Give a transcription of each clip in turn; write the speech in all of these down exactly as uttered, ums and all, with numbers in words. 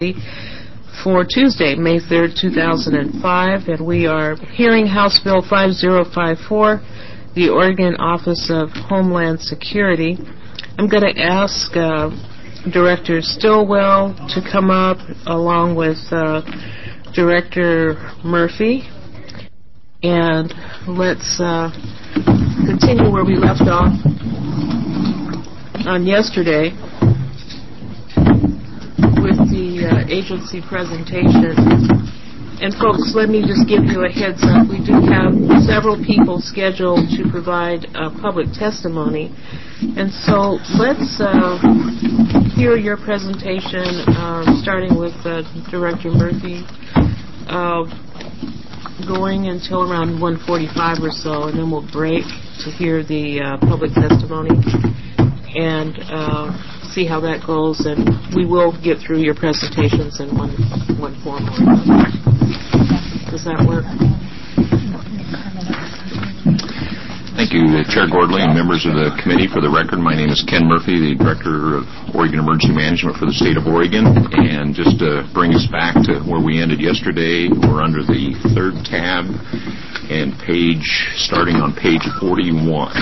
for Tuesday, May third, two thousand five, and we are hearing House Bill five zero five four, the Oregon Office of Homeland Security. I'm going to ask uh, Director Stillwell to come up along with uh, Director Murphy, and let's uh, continue where we left off on yesterday with the uh, agency presentation. And folks, let me just give you a heads up. We do have several people scheduled to provide uh, public testimony. And so let's uh, hear your presentation, uh, starting with uh, Director Murphy, uh, going until around one forty-five or so, and then we'll break to hear the uh, public testimony and uh, see how that goes, and we will get through your presentations in one one form or another. Does that work? Thank you, Chair Gordley and members of the committee. For the record, my name is Ken Murphy, the Director of Oregon Emergency Management for the state of Oregon. And just to bring us back to where we ended yesterday, we're under the third tab and page, starting on page forty-one.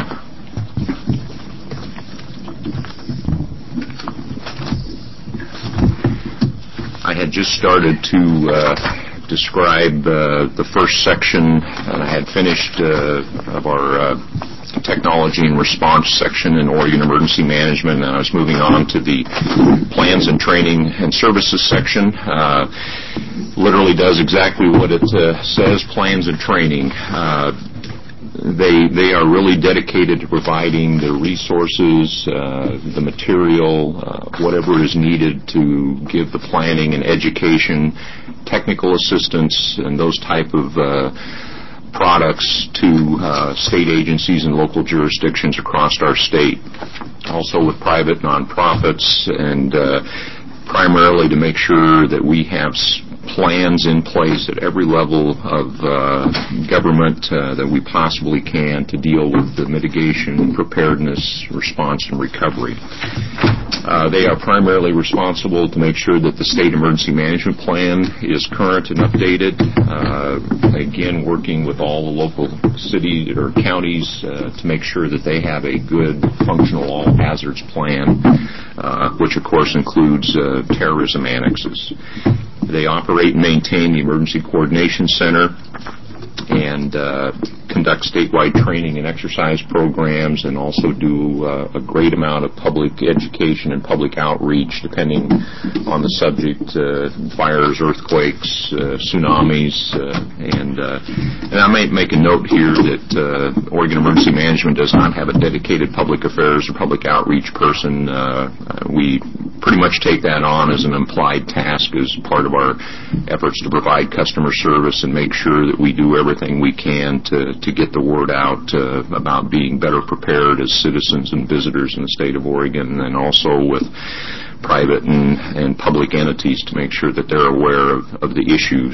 I had just started to uh, describe uh, the first section, and I had finished uh, of our uh, technology and response section in Oregon Emergency Management, and I was moving on to the plans and training and services section. Uh, literally does exactly what it uh, says, plans and training. Uh, They they are really dedicated to providing the resources, uh, the material, uh, whatever is needed to give the planning and education, technical assistance, and those type of uh, products to uh, state agencies and local jurisdictions across our state. Also with private nonprofits, and uh, primarily to make sure that we have plans in place at every level of uh, government uh, that we possibly can to deal with the mitigation, preparedness, response, and recovery. Uh, they are primarily responsible to make sure that the state emergency management plan is current and updated. Uh, again, working with all the local cities or counties uh, to make sure that they have a good, functional all hazards plan, uh, which of course includes uh, terrorism annexes. They operate and maintain the Emergency Coordination Center and uh, conduct statewide training and exercise programs, and also do uh, a great amount of public education and public outreach depending on the subject, uh, fires, earthquakes, uh, tsunamis, uh, and, uh, and I might make a note here that uh, Oregon Emergency Management does not have a dedicated public affairs or public outreach person. Uh, we pretty much take that on as an implied task as part of our efforts to provide customer service and make sure that we do everything we can to, to get the word out uh, about being better prepared as citizens and visitors in the state of Oregon, and also with private and, and public entities to make sure that they're aware of, of the issues.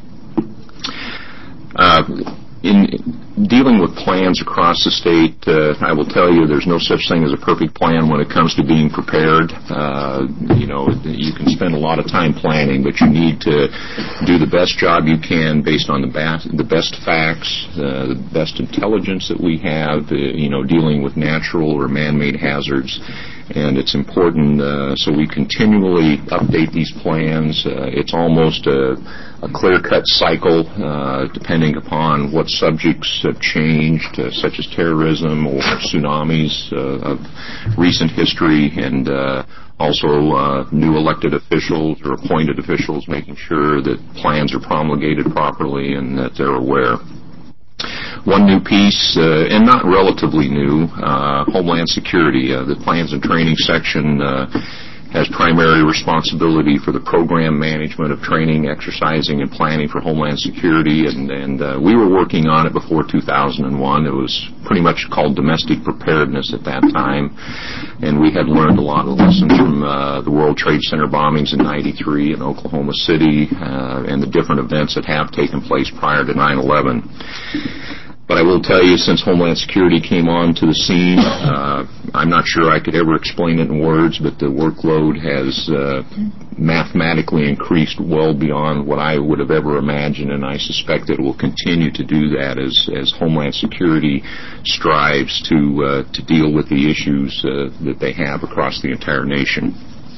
Uh, in dealing with plans across the state, uh, I will tell you there's no such thing as a perfect plan when it comes to being prepared. Uh, you know, you can spend a lot of time planning, but you need to do the best job you can based on the, best, the best facts, uh, the best intelligence that we have, uh, you know, dealing with natural or man-made hazards. And it's important, uh, so we continually update these plans. Uh, it's almost a, a clear-cut cycle, uh, depending upon what subjects have changed, uh, such as terrorism or tsunamis uh, of recent history, and uh, also uh, new elected officials or appointed officials, making sure that plans are promulgated properly and that they're aware. One new piece, uh, and not relatively new, uh, Homeland Security. Uh, the Plans and Training section uh, has primary responsibility for the program management of training, exercising, and planning for Homeland Security, and, and uh, we were working on it before two thousand one. It was pretty much called domestic preparedness at that time, and we had learned a lot of lessons from uh, the World Trade Center bombings in ninety-three in Oklahoma City uh, and the different events that have taken place prior to nine eleven. But I will tell you, since Homeland Security came on to the scene, uh, I'm not sure I could ever explain it in words, but the workload has uh, mathematically increased well beyond what I would have ever imagined, and I suspect that it will continue to do that as, as Homeland Security strives to uh, to deal with the issues uh, that they have across the entire nation.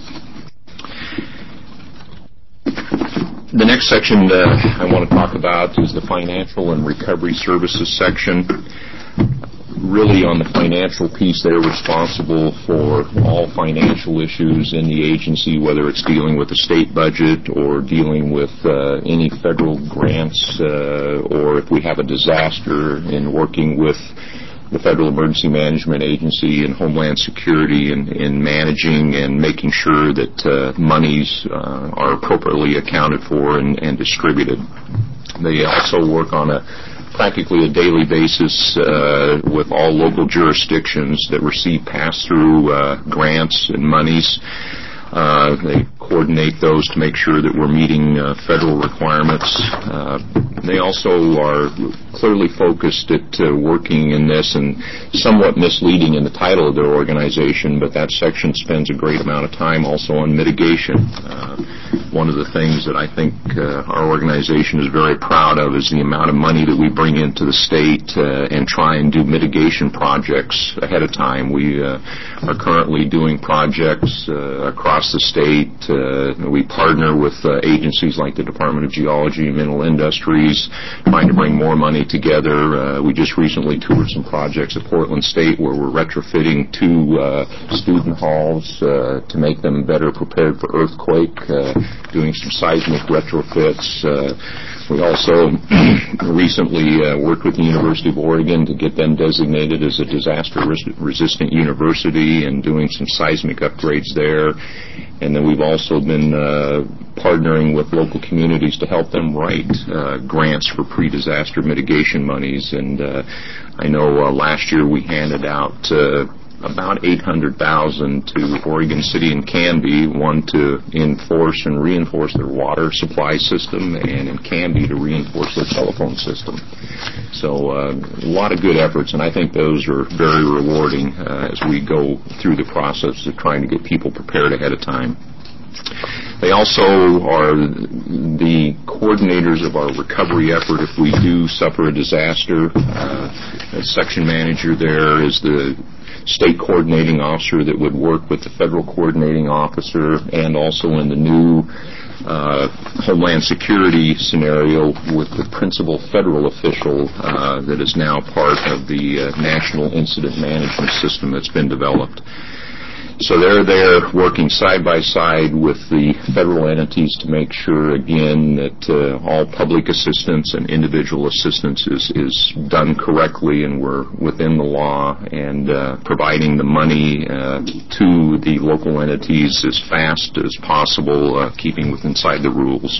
The next section uh, I want to talk about is the Financial and Recovery Services section. Really, on the financial piece, they're responsible for all financial issues in the agency, whether it's dealing with the state budget or dealing with uh, any federal grants, uh, or if we have a disaster, in working with the Federal Emergency Management Agency and Homeland Security in, in managing and making sure that uh, monies uh, are appropriately accounted for and, and distributed. They also work on a practically a daily basis uh, with all local jurisdictions that receive pass-through uh, grants and monies. Uh, they coordinate those to make sure that we're meeting uh, federal requirements. Uh, they also are clearly focused at uh, working in this, and somewhat misleading in the title of their organization, but that section spends a great amount of time also on mitigation. Uh, one of the things that I think uh, our organization is very proud of is the amount of money that we bring into the state uh, and try and do mitigation projects ahead of time. We uh, are currently doing projects uh, across the state. Uh, we partner with uh, agencies like the Department of Geology and Mineral Industries, trying to bring more money together. Uh, we just recently toured some projects at Portland State where we're retrofitting two uh, student halls uh, to make them better prepared for earthquake, uh, doing some seismic retrofits. Uh, we also recently uh, worked with the University of Oregon to get them designated as a disaster-resistant university and doing some seismic upgrades there. And then we've also been uh, partnering with local communities to help them write uh, grants for pre-disaster mitigation monies. And uh, I know uh, last year we handed out uh, about eight hundred thousand dollars to Oregon City and Canby, one to enforce and reinforce their water supply system, and in Canby to reinforce their telephone system. So uh, a lot of good efforts, and I think those are very rewarding uh, as we go through the process of trying to get people prepared ahead of time. They also are the coordinators of our recovery effort if we do suffer a disaster. Uh, the section manager there is the state coordinating officer that would work with the federal coordinating officer, and also in the new uh, Homeland Security scenario with the principal federal official uh, that is now part of the uh, National Incident Management System that's been developed. So they're there working side by side with the federal entities to make sure, again, that uh, all public assistance and individual assistance is, is done correctly and we're within the law, and uh, providing the money uh, to the local entities as fast as possible, uh, keeping with inside the rules.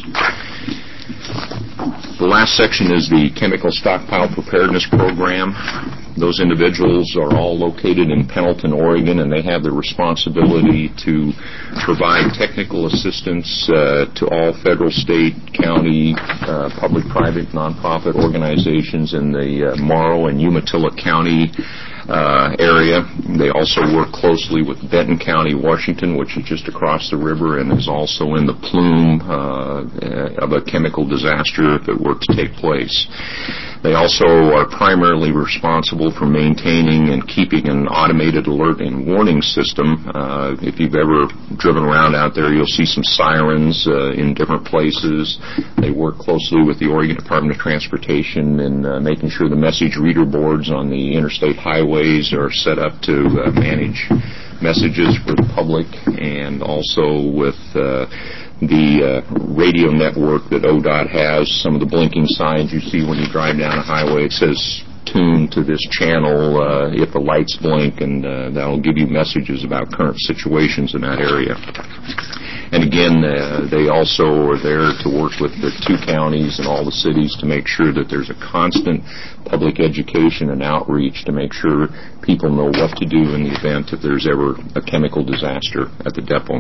The last section is the Chemical Stockpile Preparedness Program. Those individuals are all located in Pendleton, Oregon, and they have the responsibility to provide technical assistance uh, to all federal, state, county, uh, public-private, nonprofit organizations in the uh, Morrow and Umatilla County Uh, area. They also work closely with Benton County, Washington, which is just across the river and is also in the plume uh, of a chemical disaster if it were to take place. They also are primarily responsible for maintaining and keeping an automated alert and warning system. Uh, if you've ever driven around out there, you'll see some sirens uh, in different places. They work closely with the Oregon Department of Transportation in uh, making sure the message reader boards on the interstate highways are set up to uh, manage messages for the public, and also with uh, the uh, radio network that O D O T has. Some of the blinking signs you see when you drive down a highway, it says tune to this channel uh, if the lights blink, and uh, that'll give you messages about current situations in that area. And again, uh, they also are there to work with the two counties and all the cities to make sure that there's a constant public education and outreach to make sure people know what to do in the event if there's ever a chemical disaster at the depot.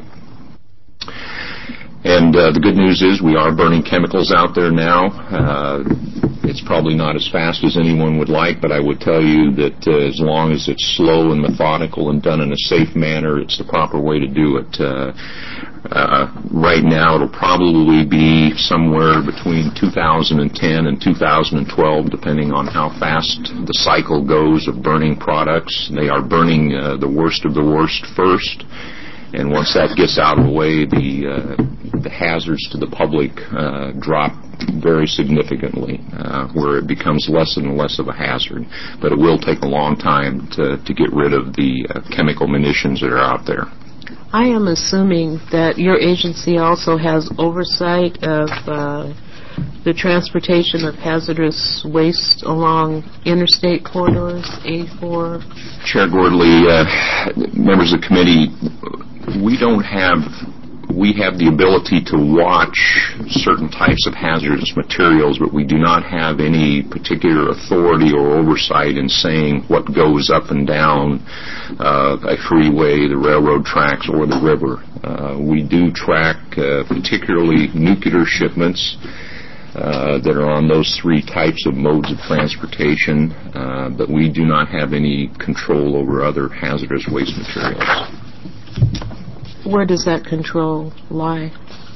And uh, the good news is we are burning chemicals out there now. Uh, it's probably not as fast as anyone would like, but I would tell you that uh, as long as it's slow and methodical and done in a safe manner, it's the proper way to do it. Uh, uh, right now, it'll probably be somewhere between two thousand ten and two thousand twelve, depending on how fast the cycle goes of burning products. They are burning uh, the worst of the worst first. And once that gets out of the way, the uh, the hazards to the public uh, drop very significantly, uh, where it becomes less and less of a hazard. But it will take a long time to, to get rid of the uh, chemical munitions that are out there. I am assuming that your agency also has oversight of uh, the transportation of hazardous waste along interstate corridors, A four. Chair Gordley, uh, members of the committee, we don't have, we have the ability to watch certain types of hazardous materials, but we do not have any particular authority or oversight in saying what goes up and down uh, a freeway, the railroad tracks, or the river. Uh, we do track uh, particularly nuclear shipments Uh, that are on those three types of modes of transportation, uh, but we do not have any control over other hazardous waste materials. Where does that control lie?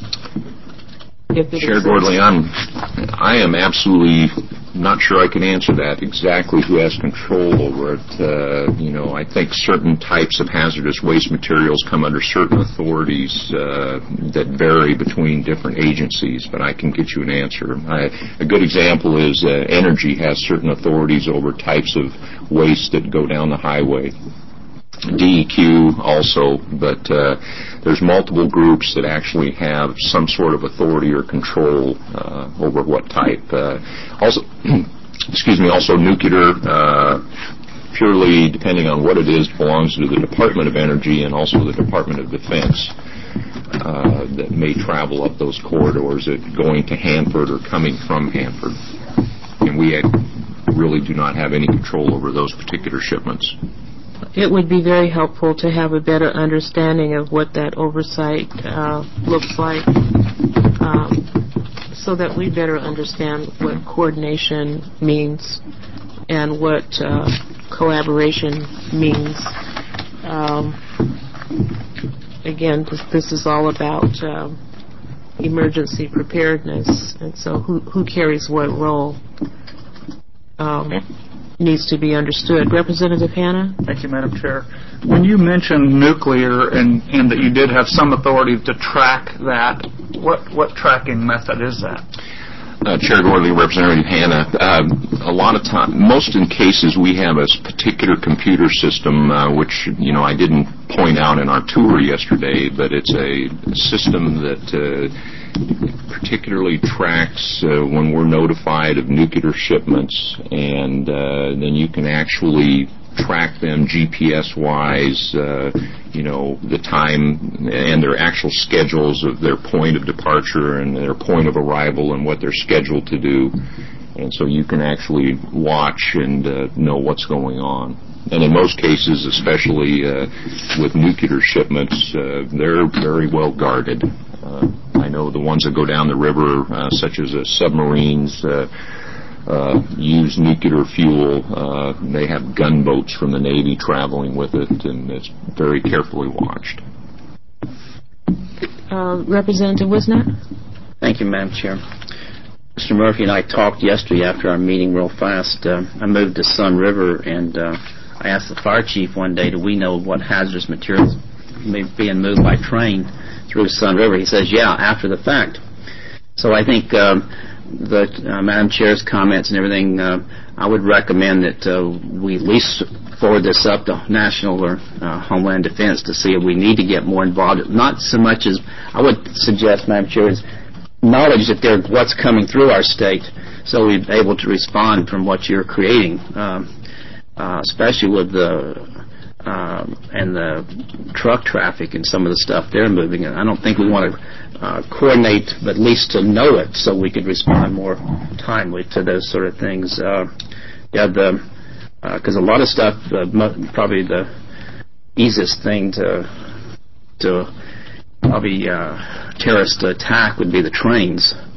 Chair Gordley, I'm, I am absolutely not sure I can answer that exactly who has control over it. Uh, you know, I think certain types of hazardous waste materials come under certain authorities uh, that vary between different agencies, but I can get you an answer. I, a good example is uh, energy has certain authorities over types of waste that go down the highway. D E Q also, but uh, there's multiple groups that actually have some sort of authority or control uh, over what type. Uh, also, excuse me, also nuclear, uh, purely depending on what it is, belongs to the Department of Energy and also the Department of Defense uh, that may travel up those corridors that going to Hanford or coming from Hanford. And we really do not have any control over those particular shipments. It would be very helpful to have a better understanding of what that oversight uh, looks like um, so that we better understand what coordination means and what uh, collaboration means. Um, again, this, this is all about uh, emergency preparedness, and so who, who carries what role um, needs to be understood. Representative Hanna? Thank you, Madam Chair. When you mentioned nuclear and, and that you did have some authority to track that, what, what tracking method is that? Uh, Chair Gordley, Representative Hanna, uh, a lot of time, most in cases, we have a particular computer system, uh, which, you know, I didn't point out in our tour yesterday, but it's a system that uh, particularly tracks uh, when we're notified of nuclear shipments, and uh, then you can actually track them G P S-wise, uh, you know, the time and their actual schedules of their point of departure and their point of arrival and what they're scheduled to do. And so you can actually watch and uh, know what's going on. And in most cases, especially uh, with nuclear shipments, uh, they're very well guarded. Uh, I know the ones that go down the river, uh, such as uh, submarines, uh, Uh, use nuclear fuel. Uh, they have gunboats from the Navy traveling with it, and it's very carefully watched. Uh, Representative Wisnott? Thank you, Madam Chair. Mister Murphy and I talked yesterday after our meeting real fast. Uh, I moved to Sun River, and uh, I asked the fire chief one day, do we know what hazardous materials may be being moved by train through Sun River? He says, yeah, after the fact. So I think um, the uh, Madam Chair's comments and everything, uh, I would recommend that uh, we at least forward this up to National or uh, Homeland Defense to see if we need to get more involved. Not so much as, I would suggest, Madam Chair, is knowledge that there what's coming through our state, so we're able to respond from what you're creating, um, uh, especially with the uh, and the truck traffic and some of the stuff they're moving. And I don't think we want to uh, coordinate, but at least to know it, so we could respond more timely to those sort of things. Uh, yeah, the because uh, a lot of stuff, uh, probably the easiest thing to to probably uh, terrorist attack would be the trains,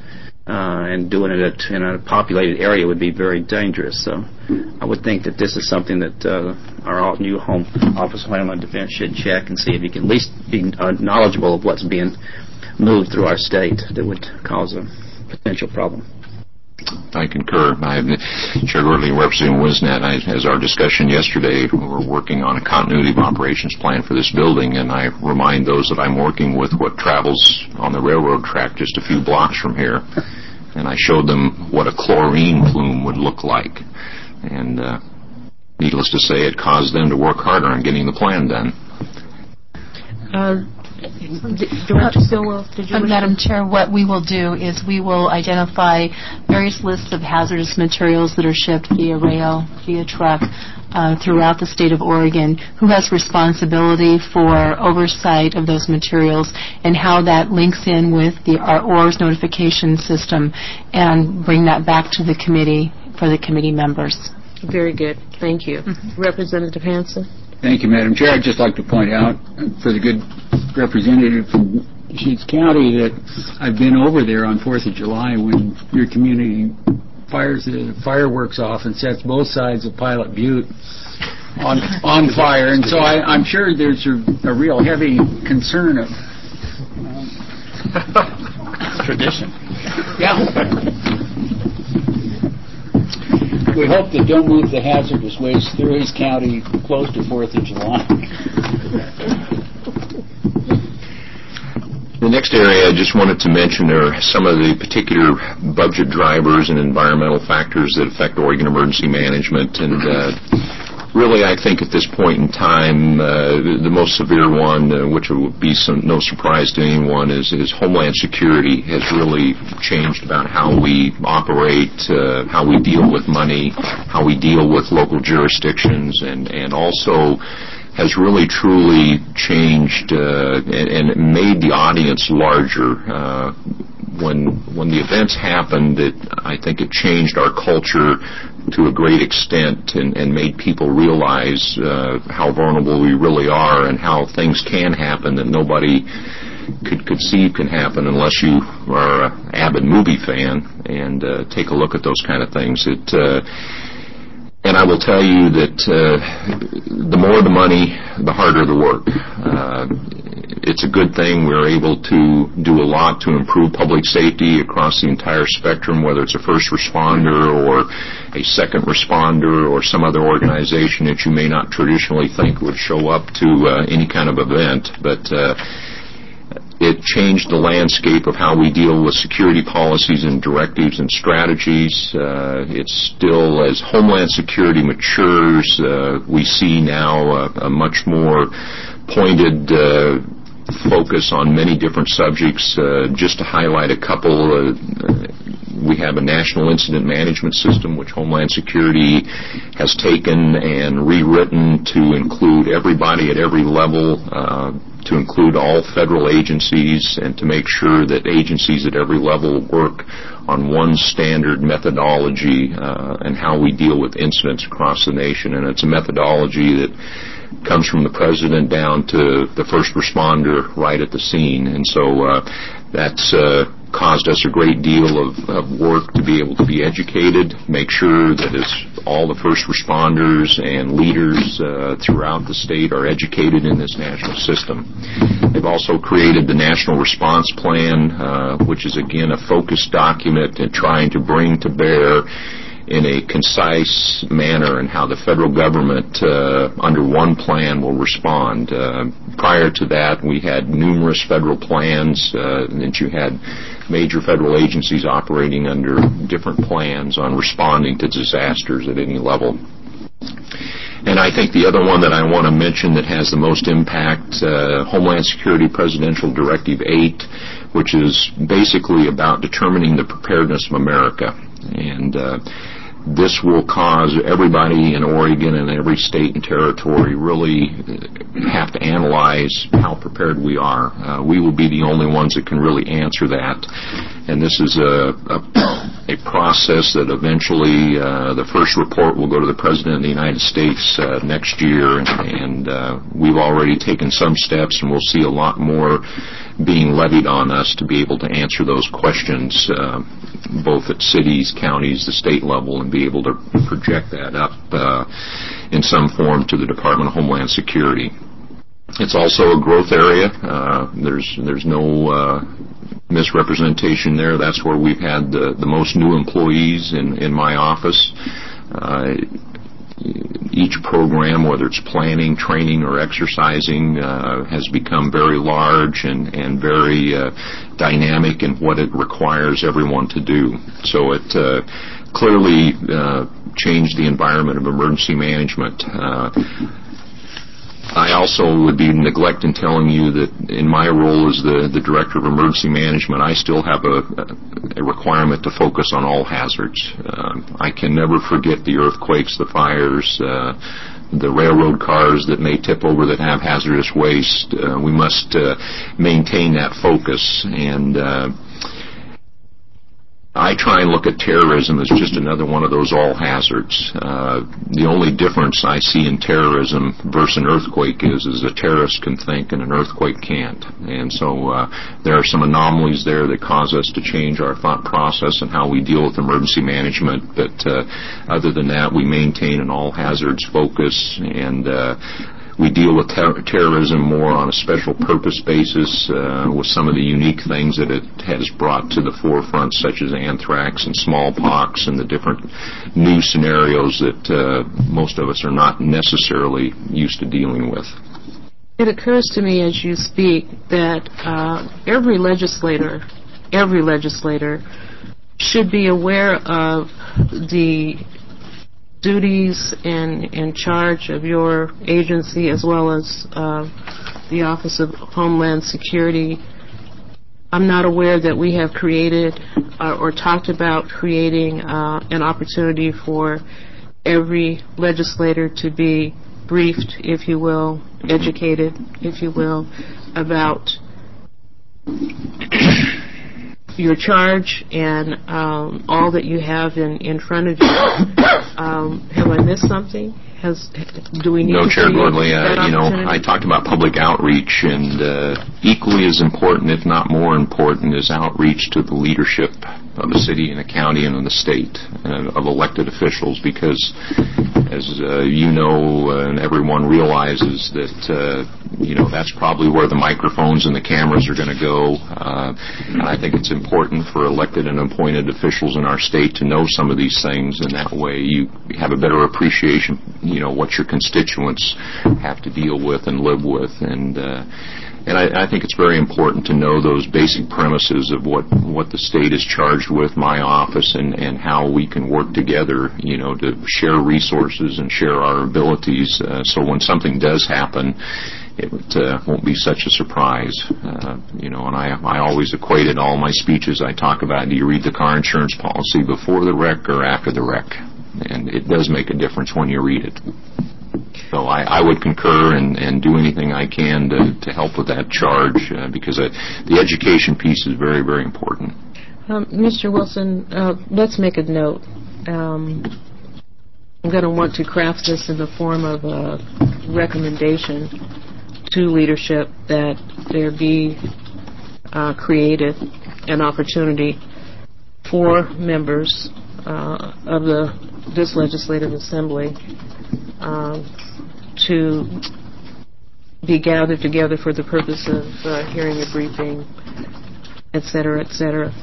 uh, and doing it at, in a populated area would be very dangerous. So I would think that this is something that uh, our new home Office of Homeland Defense should check and see if you can at least be uh, knowledgeable of what's being moved through our state that would cause a potential problem. I concur. I, Chair Gordley and Representative Wisnett, I, as our discussion yesterday, we're working on a continuity of operations plan for this building, and I remind those that I'm working with what travels on the railroad track just a few blocks from here, and I showed them what a chlorine plume would look like. And uh, needless to say, it caused them to work harder on getting the plan done. Uh, Director Stilwell, did you uh, Madam Chair, what we will do is we will identify various lists of hazardous materials that are shipped via rail, via truck, uh, throughout the state of Oregon, who has responsibility for oversight of those materials and how that links in with the our O R S notification system, and bring that back to the committee for the committee members. Very good. Thank you. Mm-hmm. Representative Hansen. Thank you, Madam Chair. I'd just like to point out for the good representative from Sheets County that I've been over there on fourth of July when your community fires the fireworks off and sets both sides of Pilot Butte on on fire. And so I, I'm sure there's a, a real heavy concern of um, tradition. Yeah. We hope they don't move the hazardous waste through his county close to fourth of July. The next area I just wanted to mention are some of the particular budget drivers and environmental factors that affect Oregon emergency management. And uh, really, I think at this point in time, uh, the, the most severe one, uh, which will be some, no surprise to anyone, is, is Homeland Security has really changed about how we operate, uh, how we deal with money, how we deal with local jurisdictions, and, and also has really truly changed uh, and, and made the audience larger. Uh, when when the events happened, it, I think it changed our culture to a great extent and, and made people realize uh, how vulnerable we really are and how things can happen that nobody could conceive can happen unless you are an avid movie fan and uh, take a look at those kind of things. It uh, And I will tell you that uh, the more the money, the harder the work. Uh, it's a good thing we're able to do a lot to improve public safety across the entire spectrum, whether it's a first responder or a second responder or some other organization that you may not traditionally think would show up to uh, any kind of event. But uh, it changed the landscape of how we deal with security policies and directives and strategies. Uh, it's still, as Homeland Security matures, uh, we see now a, a much more pointed uh, focus on many different subjects. Uh, just to highlight a couple, uh, we have a national incident management system which Homeland Security has taken and rewritten to include everybody at every level, uh, to include all federal agencies, and to make sure that agencies at every level work on one standard methodology uh, and how we deal with incidents across the nation. And it's a methodology that comes from the president down to the first responder right at the scene. And so uh, that's uh, caused us a great deal of, of work to be able to be educated, make sure that it's all the first responders and leaders uh, throughout the state are educated in this national system. They've also created the National Response Plan, uh, which is, again, a focused document and trying to bring to bear in a concise manner and how the federal government uh, under one plan will respond. Uh, prior to that, we had numerous federal plans, uh, and that you had major federal agencies operating under different plans on responding to disasters at any level. And I think the other one that I want to mention that has the most impact, uh, Homeland Security Presidential Directive eight, which is basically about determining the preparedness of America. And uh, this will cause everybody in Oregon and every state and territory really have to analyze how prepared we are. Uh, we will be the only ones that can really answer that. And this is a, a, a process that eventually uh, the first report will go to the President of the United States uh, next year. And, and uh, we've already taken some steps, and we'll see a lot more being levied on us to be able to answer those questions, uh, both at cities, counties, the state level, and be able to project that up uh, in some form to the Department of Homeland Security. It's also a growth area. Uh, there's there's no uh, misrepresentation there. That's where we've had the, the most new employees in, in my office. Uh, each program, whether it's planning, training, or exercising, uh, has become very large and, and very uh, dynamic in what it requires everyone to do. So it uh, clearly uh, changed the environment of emergency management. Uh, I also would be neglecting telling you that in my role as the, the Director of Emergency Management, I still have a, a requirement to focus on all hazards. Um, I can never forget the earthquakes, the fires, uh, the railroad cars that may tip over that have hazardous waste. Uh, we must uh, maintain that focus, and uh, I try and look at terrorism as just another one of those all hazards. Uh, the only difference I see in terrorism versus an earthquake is, is a terrorist can think and an earthquake can't. And so uh, there are some anomalies there that cause us to change our thought process and how we deal with emergency management. But uh, other than that, we maintain an all hazards focus, and uh, we deal with ter- terrorism more on a special purpose basis uh, with some of the unique things that it has brought to the forefront, such as anthrax and smallpox and the different new scenarios that uh, most of us are not necessarily used to dealing with. It occurs to me as you speak that uh, every legislator, every legislator should be aware of the duties and in charge of your agency, as well as uh, the Office of Homeland Security. I'm not aware that we have created uh, or talked about creating uh, an opportunity for every legislator to be briefed, if you will, educated, if you will, about your charge and um, all that you have in, in front of you. Um, have I missed something? Has do we need no, to Chair create Gordley, that uh, you know, opportunity? I talked about public outreach, and uh, equally as important, if not more important, is outreach to the leadership of the city and the county and of the state, uh, of elected officials, because as uh, you know, uh, and everyone realizes that, uh, you know, that's probably where the microphones and the cameras are going to go. Uh, and I think it's important for elected and appointed officials in our state to know some of these things, and that way you have a better appreciation, you know, what your constituents have to deal with and live with. And uh, and I, I think it's very important to know those basic premises of what, what the state is charged with, my office, and, and how we can work together, you know, to share resources and share our abilities. Uh, so when something does happen, it uh, won't be such a surprise. Uh, you know, and I, I always equated all my speeches I talk about, do you read the car insurance policy before the wreck or after the wreck? And it does make a difference when you read it. So I, I would concur and, and do anything I can to, to help with that charge, uh, because uh, the education piece is very, very important. Um, Mister Wilson, uh, let's make a note. Um, I'm going to want to craft this in the form of a recommendation to leadership that there be uh, created an opportunity for members uh, of the this legislative assembly um, to be gathered together for the purpose of uh, hearing a briefing, et cetera, et cetera.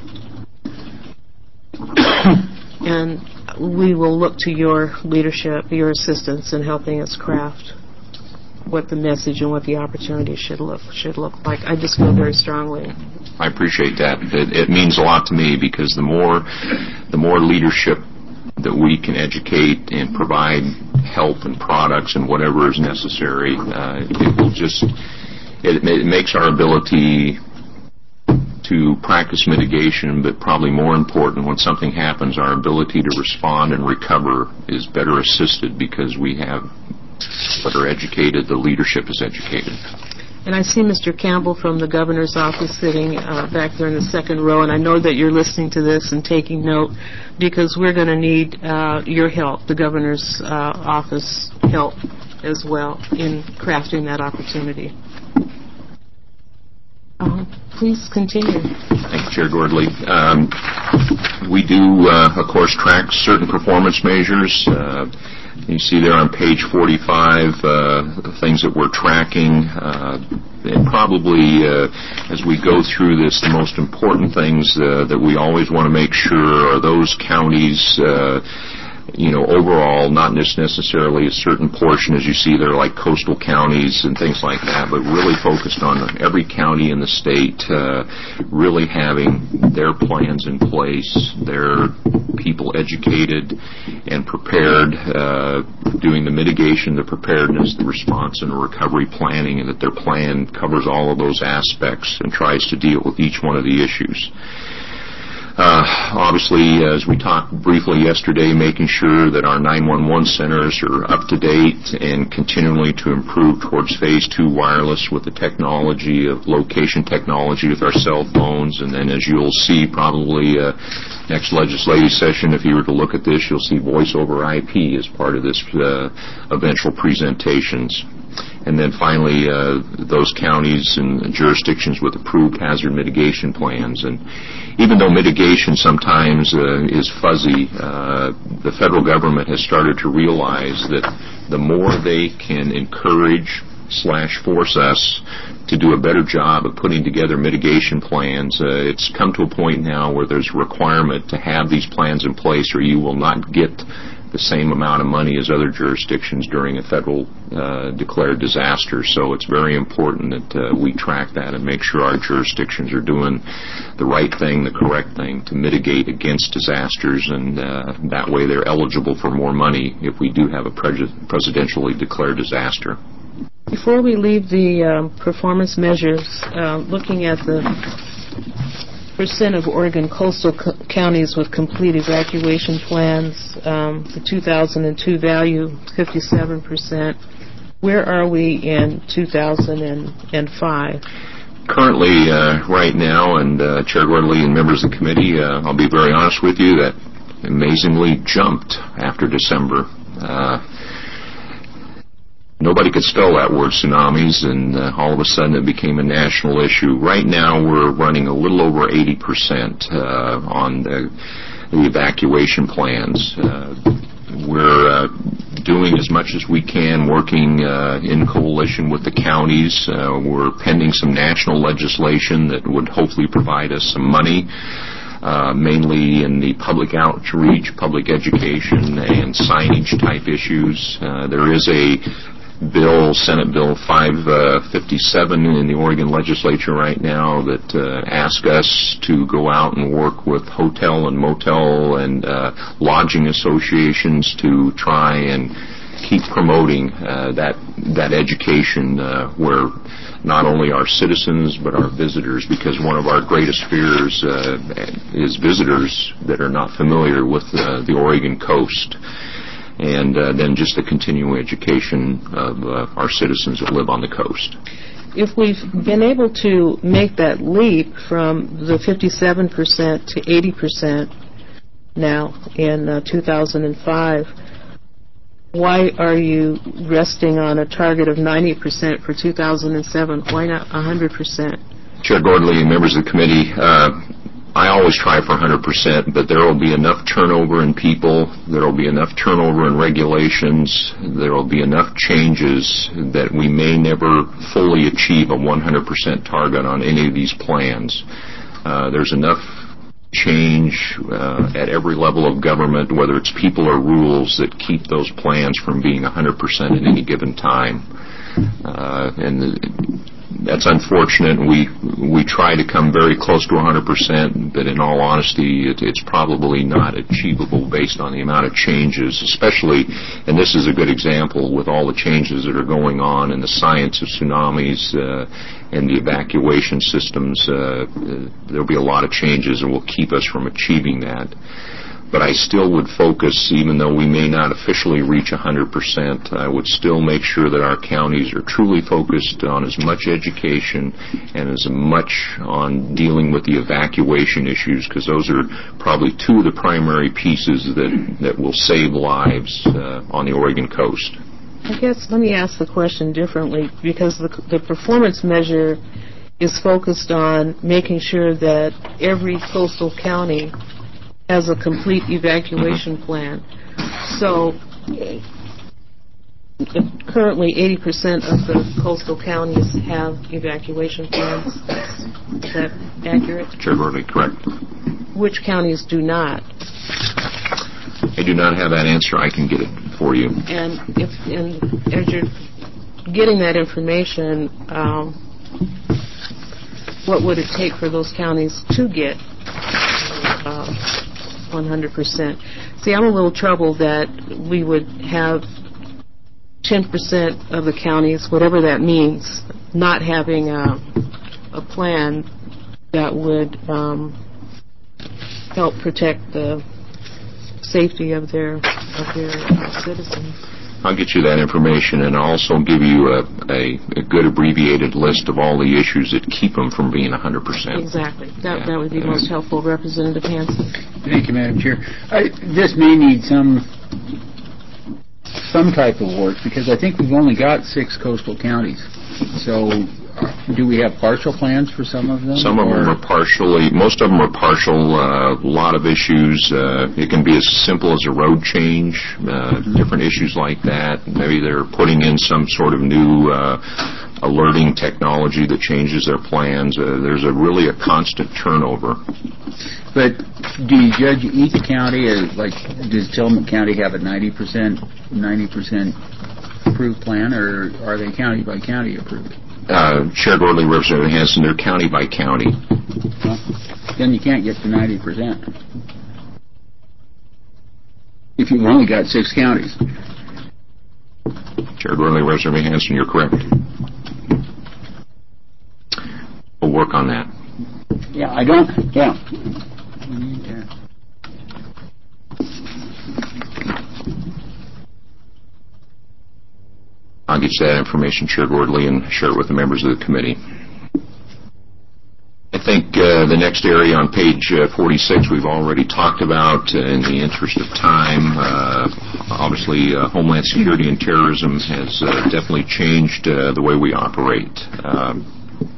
And we will look to your leadership, your assistance in helping us craft what the message and what the opportunity should look should look like. I just feel very strongly. I appreciate that. It, it means a lot to me, because the more the more leadership that we can educate and provide help and products and whatever is necessary, uh, it will just it, it makes our ability to practice mitigation, but probably more important, when something happens, our ability to respond and recover is better assisted because we have that are educated, the leadership is educated. And I see Mister Campbell from the governor's office sitting uh, back there in the second row, and I know that you're listening to this and taking note, because we're going to need uh, your help, the governor's uh, office help as well, in crafting that opportunity. Uh-huh. please continue. Thank you, Chair Gordley. Um, we do, uh, of course, track certain performance measures. Uh, you see there on page forty-five uh, the things that we're tracking. Uh, and probably, uh, as we go through this, the most important things uh, that we always want to make sure are those counties, uh, you know, overall, not just necessarily a certain portion, as you see there, like coastal counties and things like that, but really focused on every county in the state, uh, really having their plans in place, their people educated and prepared, uh, doing the mitigation, the preparedness, the response, and the recovery planning, and that their plan covers all of those aspects and tries to deal with each one of the issues. Uh, obviously, as we talked briefly yesterday, making sure that our nine one one centers are up to date and continually to improve towards phase two wireless with the technology of location technology with our cell phones. And then, as you'll see probably uh, next legislative session, if you were to look at this, you'll see voice over I P as part of this uh, eventual presentations. And then finally, uh, those counties and jurisdictions with approved hazard mitigation plans. And even though mitigation sometimes uh, is fuzzy, uh, the federal government has started to realize that the more they can encourage slash force us to do a better job of putting together mitigation plans, uh, it's come to a point now where there's a requirement to have these plans in place or you will not get the same amount of money as other jurisdictions during a federal uh, declared disaster. So it's very important that uh, we track that and make sure our jurisdictions are doing the right thing, the correct thing to mitigate against disasters, and uh, that way they're eligible for more money if we do have a pre- presidentially declared disaster. Before we leave the um, performance measures, uh, looking at the percent of Oregon coastal co- counties with complete evacuation plans, um, the two thousand two value, fifty-seven percent. Where are we in two thousand five? Currently, uh, right now, and uh, Chair Gordley and members of the committee, uh, I'll be very honest with you, that amazingly jumped after December. Uh, Nobody could spell that word, tsunamis, and uh, all of a sudden it became a national issue. Right now we're running a little over eighty percent uh, on the, the evacuation plans. Uh, we're uh, doing as much as we can, working uh, in coalition with the counties. Uh, we're pending some national legislation that would hopefully provide us some money, uh, mainly in the public outreach, public education, and signage type issues. Uh, there is a bill, Senate Bill five fifty-seven in the Oregon legislature right now that uh, asks us to go out and work with hotel and motel and uh, lodging associations to try and keep promoting uh, that that education uh, where not only our citizens but our visitors, because one of our greatest fears uh, is visitors that are not familiar with uh, the Oregon coast. And uh, then just the continuing education of uh, our citizens that live on the coast. If we've been able to make that leap from the fifty-seven percent to eighty percent now in uh, two thousand five, why are you resting on a target of ninety percent for two thousand seven? Why not one hundred percent? Chair Gordley and members of the committee, uh, I always try for one hundred percent, but there will be enough turnover in people, there will be enough turnover in regulations, there will be enough changes that we may never fully achieve a one hundred percent target on any of these plans. Uh, there's enough change uh, at every level of government, whether it's people or rules, that keep those plans from being one hundred percent at any given time. Uh, and the, That's unfortunate. We we try to come very close to one hundred percent, but in all honesty, it, it's probably not achievable based on the amount of changes, especially, and this is a good example, with all the changes that are going on in the science of tsunamis uh, and the evacuation systems. Uh, there will be a lot of changes and will keep us from achieving that. But I still would focus, even though we may not officially reach one hundred percent, I would still make sure that our counties are truly focused on as much education and as much on dealing with the evacuation issues, because those are probably two of the primary pieces that, that will save lives uh, on the Oregon coast. I guess let me ask the question differently, because the, the performance measure is focused on making sure that every coastal county has a complete evacuation plan. So currently eighty percent of the coastal counties have evacuation plans. Is that accurate? Chair Gordley, correct. Which counties do not? I do not have that answer. I can get it for you. And if, and as you're getting that information, um, what would it take for those counties to get uh, one hundred percent? See, I'm a little troubled that we would have ten percent of the counties, whatever that means, not having a, a plan that would um, help protect the safety of their of their citizens. I'll get you that information, and I'll also give you a, a, a good abbreviated list of all the issues that keep them from being one hundred percent. Exactly. That, Yeah. that would be most helpful, Representative Hansen. Thank you, Madam Chair. I, this may need some some type of work, because I think we've only got six coastal counties. So uh, do we have partial plans for some of them? Some of them or? are partially, most of them are partial, a uh, lot of issues. Uh, it can be as simple as a road change, uh, mm-hmm. different issues like that. Maybe they're putting in some sort of new uh, alerting technology that changes their plans. Uh, there's a really a constant turnover. But do you judge each county as, like, does Tillamook County have a ninety percent, ninety percent approved plan, or are they county by county approved? Uh, Chair Gordley, Representative Hansen, they're county by county. Well, then you can't get to ninety percent if you've only got six counties. Chair Gordley, Representative Hansen, you're correct. We'll work on that. Yeah, I don't, yeah. I'll get you that information, Chair Gordley, and share it with the members of the committee. I think uh, the next area on page uh, forty-six we've already talked about. Uh, in the interest of time, uh, obviously uh, Homeland Security and terrorism has uh, definitely changed uh, the way we operate. Um,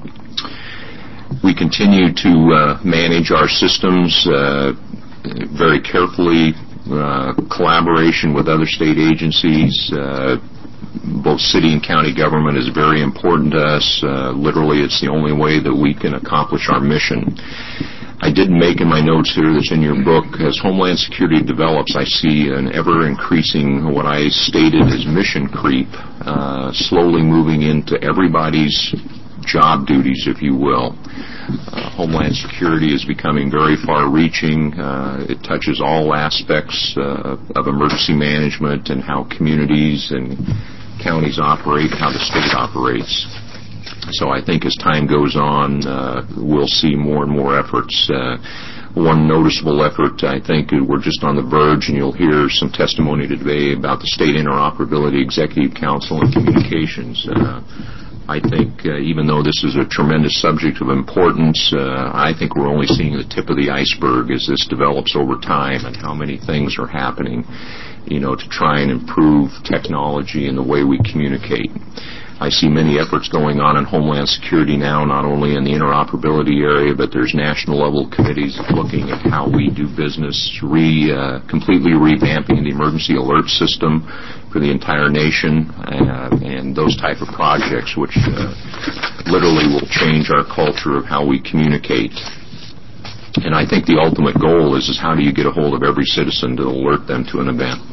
we continue to uh, manage our systems uh, very carefully, uh, collaboration with other state agencies. Uh, both city and county government is very important to us. Uh, literally, it's the only way that we can accomplish our mission. I did make in my notes here that's in your book, as Homeland Security develops, I see an ever-increasing, what I stated as mission creep, uh, slowly moving into everybody's job duties, if you will. Uh, Homeland Security is becoming very far-reaching. Uh, it touches all aspects uh, of emergency management and how communities and counties operate, how the state operates. So I think as time goes on, uh, we'll see more and more efforts. Uh, one noticeable effort, I think, we're just on the verge, and you'll hear some testimony today about the State Interoperability Executive Council and Communications. Uh, I think uh, even though this is a tremendous subject of importance, uh, I think we're only seeing the tip of the iceberg as this develops over time and how many things are happening, you know, to try and improve technology and the way we communicate. I see many efforts going on in Homeland Security now, not only in the interoperability area, but there's national level committees looking at how we do business, re, uh, completely revamping the emergency alert system for the entire nation, uh, and those type of projects which uh, literally will change our culture of how we communicate. And I think the ultimate goal is, is how do you get a hold of every citizen to alert them to an event.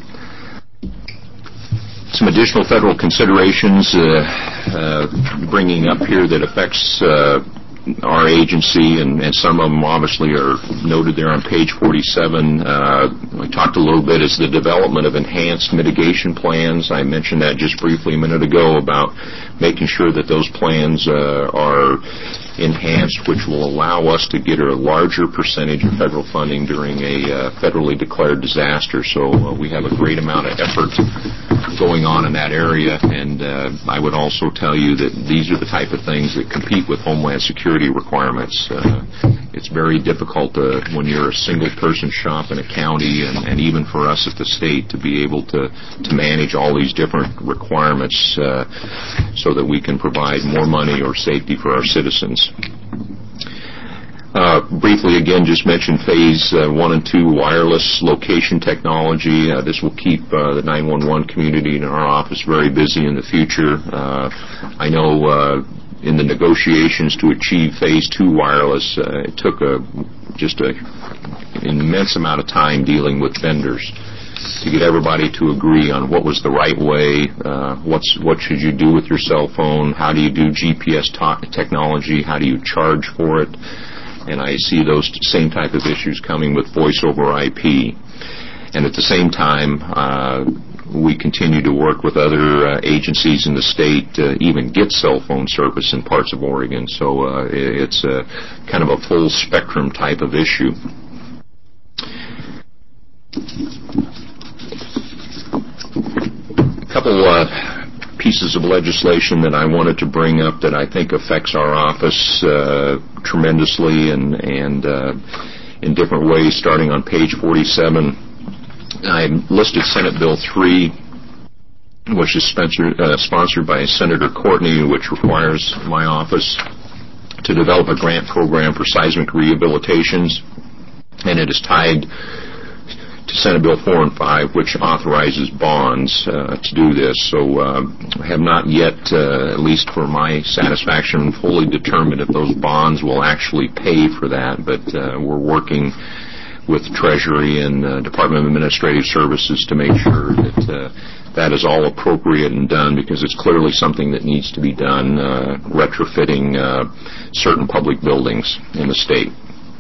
Some additional federal considerations uh, uh, bringing up here that affects uh, our agency, and, and some of them obviously are noted there on page forty-seven. Uh, we talked a little bit is the development of enhanced mitigation plans. I mentioned that just briefly a minute ago about making sure that those plans uh, are enhanced, which will allow us to get a larger percentage of federal funding during a uh, federally declared disaster. So uh, we have a great amount of effort going on in that area, and uh, I would also tell you that these are the type of things that compete with Homeland Security requirements. Uh, it's very difficult to, when you're a single-person shop in a county, and, and even for us at the state, to be able to, to manage all these different requirements uh, so that we can provide more money or safety for our citizens. Uh, briefly, again, just mention phase uh, one and two wireless location technology. Uh, this will keep uh, the nine one one community in our office very busy in the future. Uh, I know uh, in the negotiations to achieve phase two wireless, uh, it took a, just a, an immense amount of time dealing with vendors to get everybody to agree on what was the right way, uh, what's, what should you do with your cell phone, how do you do G P S to- technology, how do you charge for it. And I see those same type of issues coming with voice over I P. And at the same time, uh, we continue to work with other uh, agencies in the state to even get cell phone service in parts of Oregon. So uh, it's a kind of a full spectrum type of issue. A couple uh, pieces of legislation that I wanted to bring up that I think affects our office uh, tremendously and, and uh, in different ways, starting on page forty-seven. I listed Senate Bill three, which is sponsored, uh, sponsored by Senator Courtney, which requires my office to develop a grant program for seismic rehabilitations, and it is tied to Senate Bill four and five, which authorizes bonds uh, to do this. So uh, I have not yet, uh, at least for my satisfaction, fully determined if those bonds will actually pay for that, but uh, we're working with Treasury and uh, Department of Administrative Services to make sure that uh, that is all appropriate and done, because it's clearly something that needs to be done, uh, retrofitting uh, certain public buildings in the state.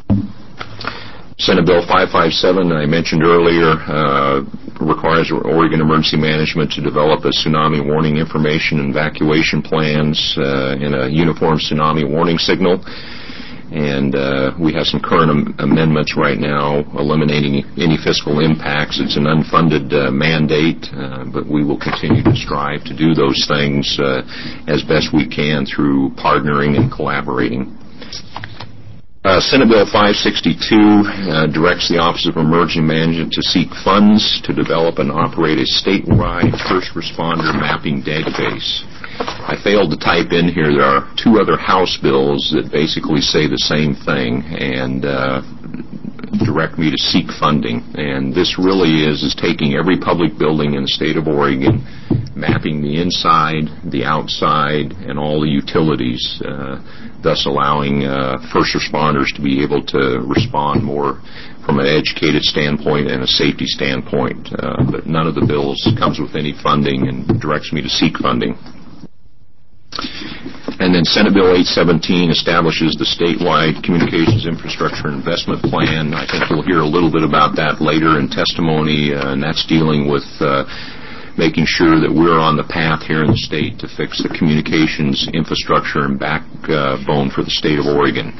Senate Bill five fifty-seven, I mentioned earlier, uh, requires Oregon Emergency Management to develop a tsunami warning information and evacuation plans uh, and a uniform tsunami warning signal. And uh, we have some current am- amendments right now eliminating any fiscal impacts. It's an unfunded uh, mandate, uh, but we will continue to strive to do those things uh, as best we can through partnering and collaborating. Uh, Senate Bill five sixty-two uh, directs the Office of Emergency Management to seek funds to develop and operate a statewide first responder mapping database. I failed to type in here, there are two other House bills that basically say the same thing and uh, direct me to seek funding. And this really is, is taking every public building in the state of Oregon, mapping the inside, the outside, and all the utilities, uh, thus allowing uh, first responders to be able to respond more from an educated standpoint and a safety standpoint. Uh, but none of the bills comes with any funding and directs me to seek funding. And then Senate Bill eight seventeen establishes the statewide Communications Infrastructure Investment Plan. I think we'll hear a little bit about that later in testimony, uh, and that's dealing with uh, making sure that we're on the path here in the state to fix the communications infrastructure and backbone for the state of Oregon.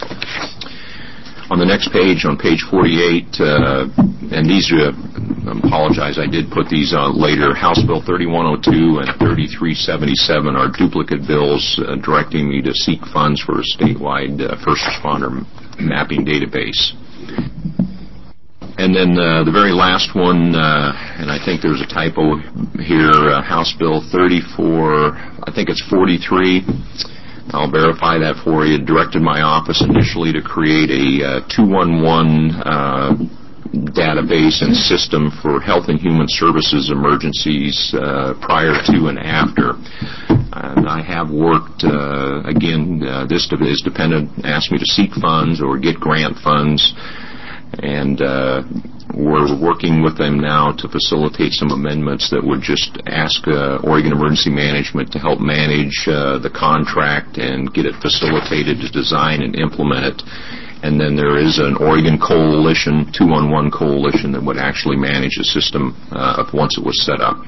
On the next page, on page forty-eight, uh, and these are, I apologize, I did put these on later, House Bill thirty-one oh two and thirty-three seventy-seven are duplicate bills uh, directing me to seek funds for a statewide uh, first responder mapping database. And then uh, the very last one, uh, and I think there's a typo here, uh, House Bill thirty-four, I think it's forty-three. I'll verify that for you. Directed my office initially to create a uh, two one one uh, database and system for health and human services emergencies uh, prior to and after. And I have worked, uh, again, uh, this is dependent, asked me to seek funds or get grant funds, and uh, we're working with them now to facilitate some amendments that would just ask uh, Oregon Emergency Management to help manage uh, the contract and get it facilitated to design and implement it. And then there is an Oregon coalition, two one one coalition, that would actually manage the system uh, once it was set up.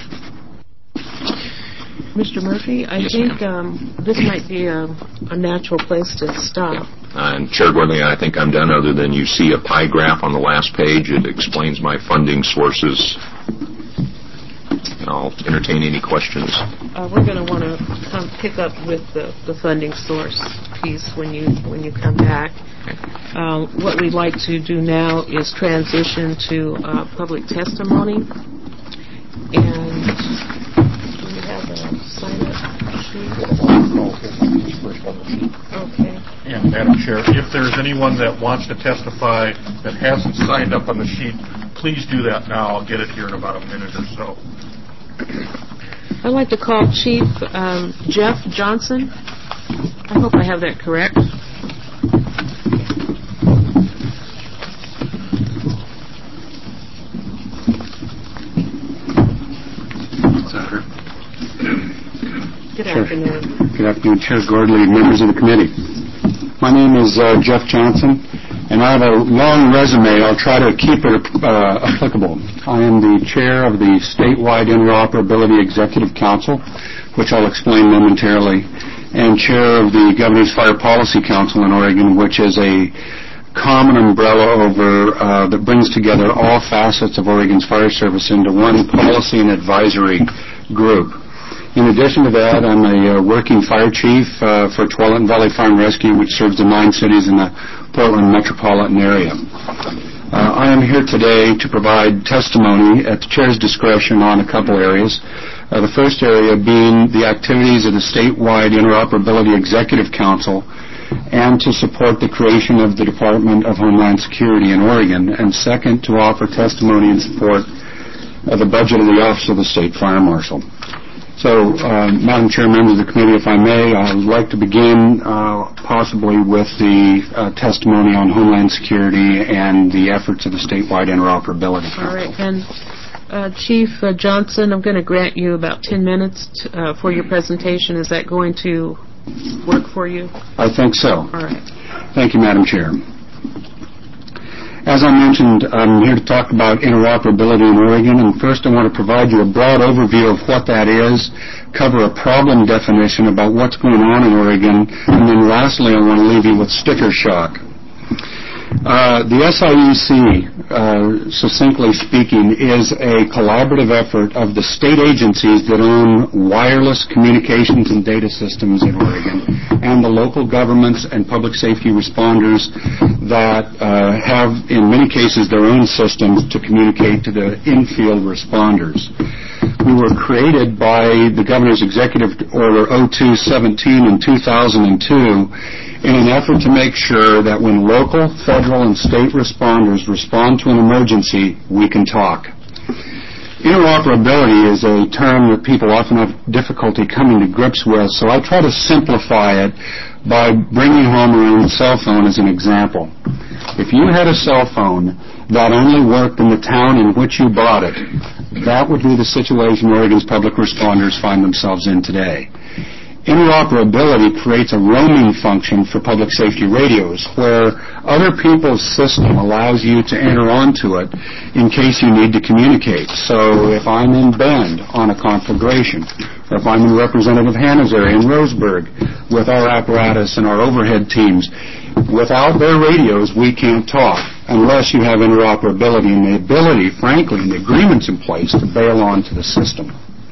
Mister Murphy, I Yes, think um, this might be a, a natural place to stop. Uh, and Chair Gordley, I think I'm done, other than you see a pie graph on the last page. It explains my funding sources. and I'll entertain any questions. Uh, we're going to want to come pick up with the, the funding source piece when you when you come back. Uh, what we'd like to do now is transition to uh, public testimony. And do we have a sign-up sheet? Okay. And Madam Chair, if there's anyone that wants to testify that hasn't signed up on the sheet, please do that now. I'll get it here in about a minute or so. I'd like to call Chief um, Jeff Johnson. I hope I have that correct. Good afternoon. Good afternoon, Chair Gordley, members of the committee. My name is uh, Jeff Johnson, and I have a long resume. I'll try to keep it uh, applicable. I am the chair of the Statewide Interoperability Executive Council, which I'll explain momentarily, and chair of the Governor's Fire Policy Council in Oregon, which is a common umbrella over uh, that brings together all facets of Oregon's fire service into one policy and advisory group. In addition to that, I'm a uh, working fire chief uh, for Tualatin Valley Fire and Rescue, which serves the nine cities in the Portland metropolitan area. Uh, I am here today to provide testimony at the chair's discretion on a couple areas. Uh, the first area being the activities of the Statewide Interoperability Executive Council, and to support the creation of the Department of Homeland Security in Oregon, and second, to offer testimony in support of the budget of the Office of the State Fire Marshal. So, uh, Madam Chair, members of the committee, if I may, I'd like to begin uh, possibly with the uh, testimony on Homeland Security and the efforts of the Statewide Interoperability Council. All right, and uh, Chief uh, Johnson, I'm going to grant you about ten minutes t- uh, for your presentation. Is that going to work for you? I think so. All right. Thank you, Madam Chair. As I mentioned, I'm here to talk about interoperability in Oregon, and first I want to provide you a broad overview of what that is, cover a problem definition about what's going on in Oregon, and then lastly I want to leave you with sticker shock. Uh, the S I E C, uh, succinctly speaking, is a collaborative effort of the state agencies that own wireless communications and data systems in Oregon, and the local governments and public safety responders that uh, have, in many cases, their own systems to communicate to the in-field responders. We were created by the Governor's Executive Order oh two seventeen in two thousand two in an effort to make sure that when local, federal, and state responders respond to an emergency, we can talk. Interoperability is a term that people often have difficulty coming to grips with, so I try to simplify it by bringing home around the cell phone as an example. If you had a cell phone that only worked in the town in which you bought it, that would be the situation Oregon's public responders find themselves in today. Interoperability creates a roaming function for public safety radios where other people's system allows you to enter onto it in case you need to communicate. So if I'm in Bend on a conflagration, or if I'm in Representative Hanna's area in Roseburg with our apparatus and our overhead teams, without their radios we can't talk unless you have interoperability and the ability, frankly, and the agreements in place to bail onto the system.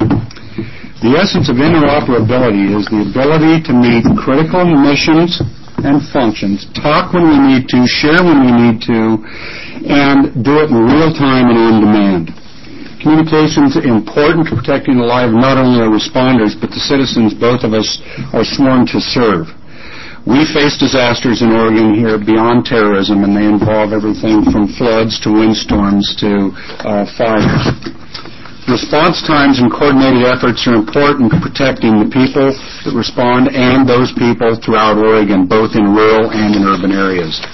The essence of interoperability is the ability to meet critical missions and functions, talk when we need to, share when we need to, and do it in real time and on demand. Communications are important to protecting the lives of not only our responders, but the citizens both of us are sworn to serve. We face disasters in Oregon here beyond terrorism, and they involve everything from floods to windstorms to uh, fires. Response times and coordinated efforts are important to protecting the people that respond and those people throughout Oregon, both in rural and in urban areas.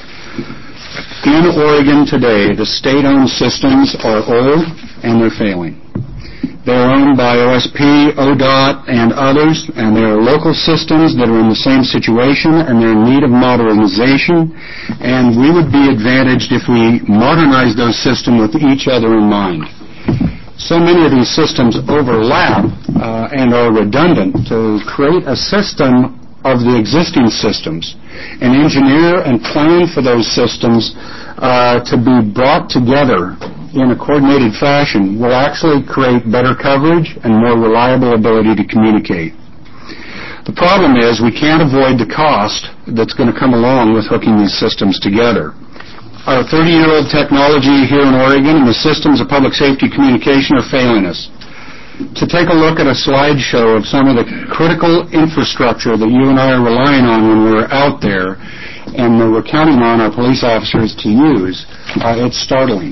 In Oregon today, the state-owned systems are old and they're failing. They're owned by O S P, O D O T, and others, and there are local systems that are in the same situation and they're in need of modernization, and we would be advantaged if we modernize those systems with each other in mind. So many of these systems overlap uh, and are redundant. To create a system of the existing systems and engineer and plan for those systems uh, to be brought together in a coordinated fashion will actually create better coverage and more reliable ability to communicate. The problem is we can't avoid the cost that's going to come along with hooking these systems together. Our thirty-year-old technology here in Oregon and the systems of public safety communication are failing us. To take a look at a slideshow of some of the critical infrastructure that you and I are relying on when we're out there and that we're counting on our police officers to use, uh, it's startling.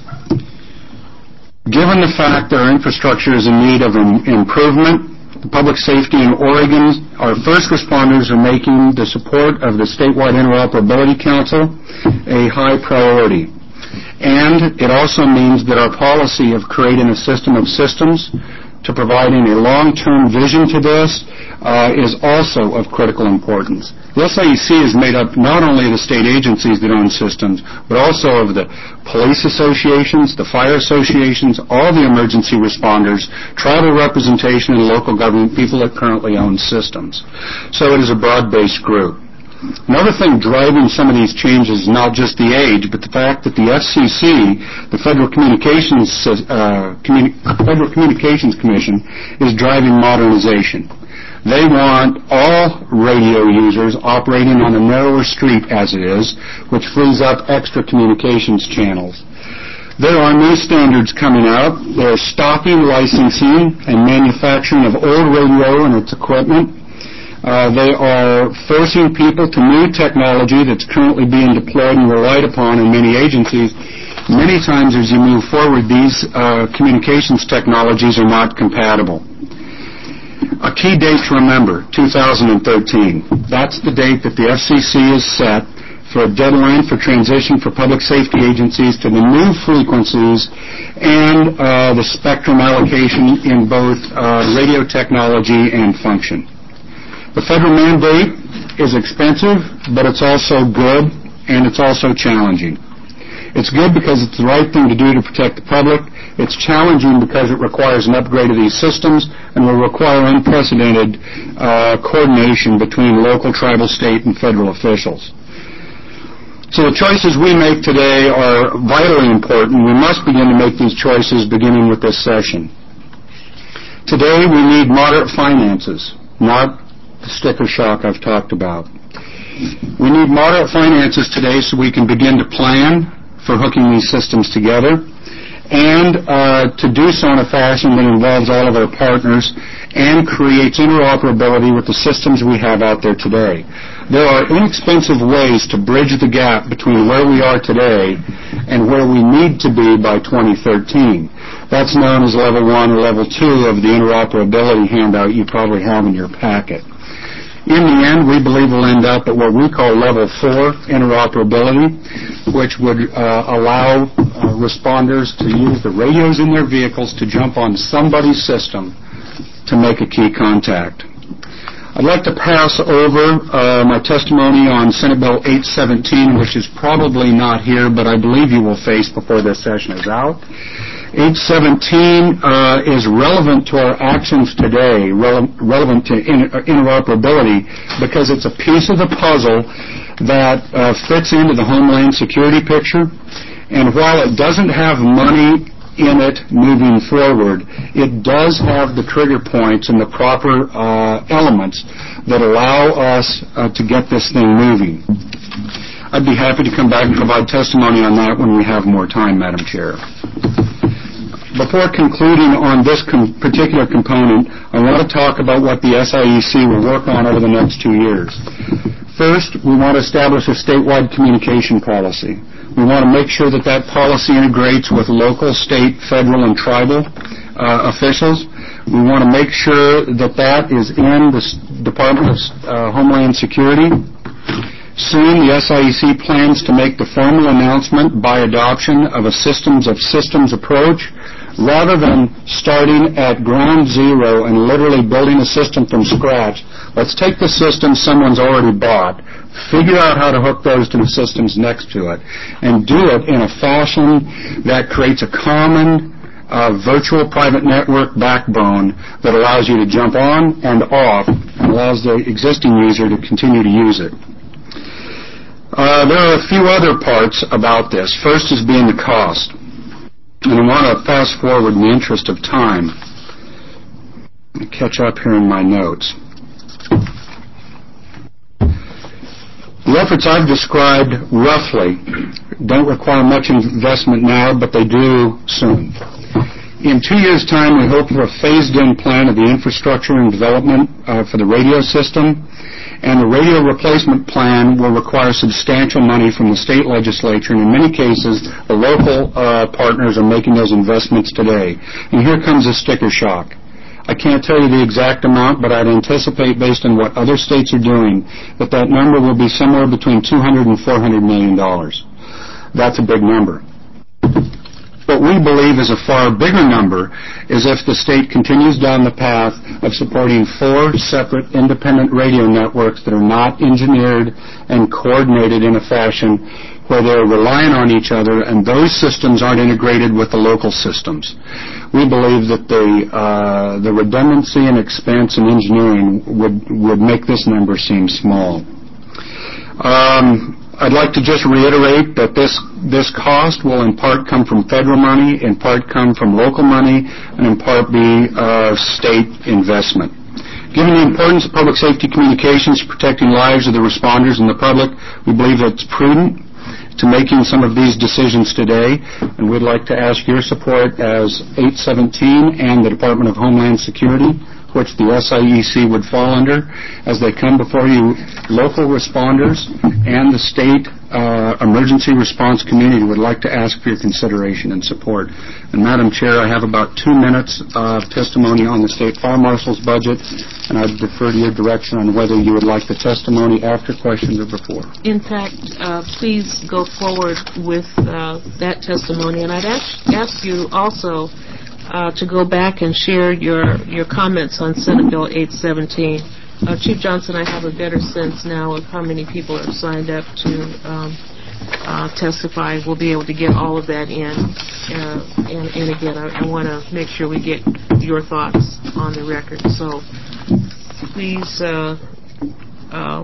Given the fact that our infrastructure is in need of im- improvement, the public safety in Oregon, our first responders are making the support of the Statewide Interoperability Council a high priority. And it also means that our policy of creating a system of systems to providing a long-term vision to this uh, is also of critical importance. The S I E C is made up not only of the state agencies that own systems, but also of the police associations, the fire associations, all the emergency responders, tribal representation, and local government people that currently own systems. So it is a broad-based group. Another thing driving some of these changes is not just the age, but the fact that the F C C, the Federal Communications uh, Communi- Federal Communications Commission, is driving modernization. They want all radio users operating on a narrower street as it is, which frees up extra communications channels. There are new standards coming out. They're stopping licensing and manufacturing of old radio and its equipment. Uh, they are forcing people to new technology that's currently being deployed and relied upon in many agencies. Many times as you move forward, these uh, communications technologies are not compatible. A key date to remember, two thousand thirteen. That's the date that the F C C has set for a deadline for transition for public safety agencies to the new frequencies and uh, the spectrum allocation in both uh, radio technology and function. The federal mandate is expensive, but it's also good, and it's also challenging. It's good because it's the right thing to do to protect the public. It's challenging because it requires an upgrade of these systems and will require unprecedented uh, coordination between local, tribal, state, and federal officials. So the choices we make today are vitally important. We must begin to make these choices beginning with this session. Today we need moderate finances, not the sticker shock I've talked about. We need moderate finances today so we can begin to plan for hooking these systems together and uh, to do so in a fashion that involves all of our partners and creates interoperability with the systems we have out there today. There are inexpensive ways to bridge the gap between where we are today and where we need to be by twenty thirteen. That's known as level one or level two of the interoperability handout you probably have in your packet. In the end, we believe we'll end up at what we call level four interoperability, which would uh, allow uh, responders to use the radios in their vehicles to jump on somebody's system to make a key contact. I'd like to pass over uh, my testimony on Senate Bill eight seventeen, which is probably not here, but I believe you will face before this session is out. eight seventeen uh, is relevant to our actions today, rele- relevant to in- interoperability, because it's a piece of the puzzle that uh, fits into the Homeland Security picture. And while it doesn't have money in it moving forward, it does have the trigger points and the proper uh, elements that allow us uh, to get this thing moving. I'd be happy to come back and provide testimony on that when we have more time, Madam Chair. Before concluding on this com- particular component, I want to talk about what the S I E C will work on over the next two years. First, we want to establish a statewide communication policy. We want to make sure that that policy integrates with local, state, federal, and tribal uh, officials. We want to make sure that that is in the Department of uh, Homeland Security. Soon, the S I E C plans to make the formal announcement by adoption of a systems of systems approach rather than starting at ground zero and literally building a system from scratch. Let's take the system someone's already bought, figure out how to hook those to the systems next to it, and do it in a fashion that creates a common uh, virtual private network backbone that allows you to jump on and off and allows the existing user to continue to use it. Uh, there are a few other parts about this. First is being the cost. And I want to fast forward in the interest of time. Catch up here in my notes. The efforts I've described roughly don't require much investment now, but they do soon. In two years' time, we hope for a phased-in plan of the infrastructure and development uh, for the radio system, and the radio replacement plan will require substantial money from the state legislature, and in many cases, the local uh, partners are making those investments today. And here comes a sticker shock. I can't tell you the exact amount, but I'd anticipate, based on what other states are doing, that that number will be somewhere between two hundred and four hundred million dollars. That's a big number. What we believe is a far bigger number is if the state continues down the path of supporting four separate independent radio networks that are not engineered and coordinated in a fashion where they're relying on each other, and those systems aren't integrated with the local systems. We believe that the uh, the redundancy and expense in engineering would would make this number seem small. Um, I'd like to just reiterate that this this cost will in part come from federal money, in part come from local money, and in part be uh, state investment. Given the importance of public safety communications protecting lives of the responders and the public, we believe that it's prudent to making some of these decisions today, and we'd like to ask your support as eight seventeen and the Department of Homeland Security, which the S I E C would fall under, as they come before you, local responders and the state uh, emergency response community would like to ask for your consideration and support. And Madam Chair, I have about two minutes of testimony on the State Fire Marshal's budget, and I'd defer to your direction on whether you would like the testimony after questions or before. In fact, uh, please go forward with uh, that testimony, and I'd ask, ask you also Uh, to go back and share your, your comments on Senate Bill eight seventeen. Uh, Chief Johnson, I have a better sense now of how many people are signed up to um, uh, testify. We'll be able to get all of that in. Uh, and, and again, I, I want to make sure we get your thoughts on the record. So please uh, uh,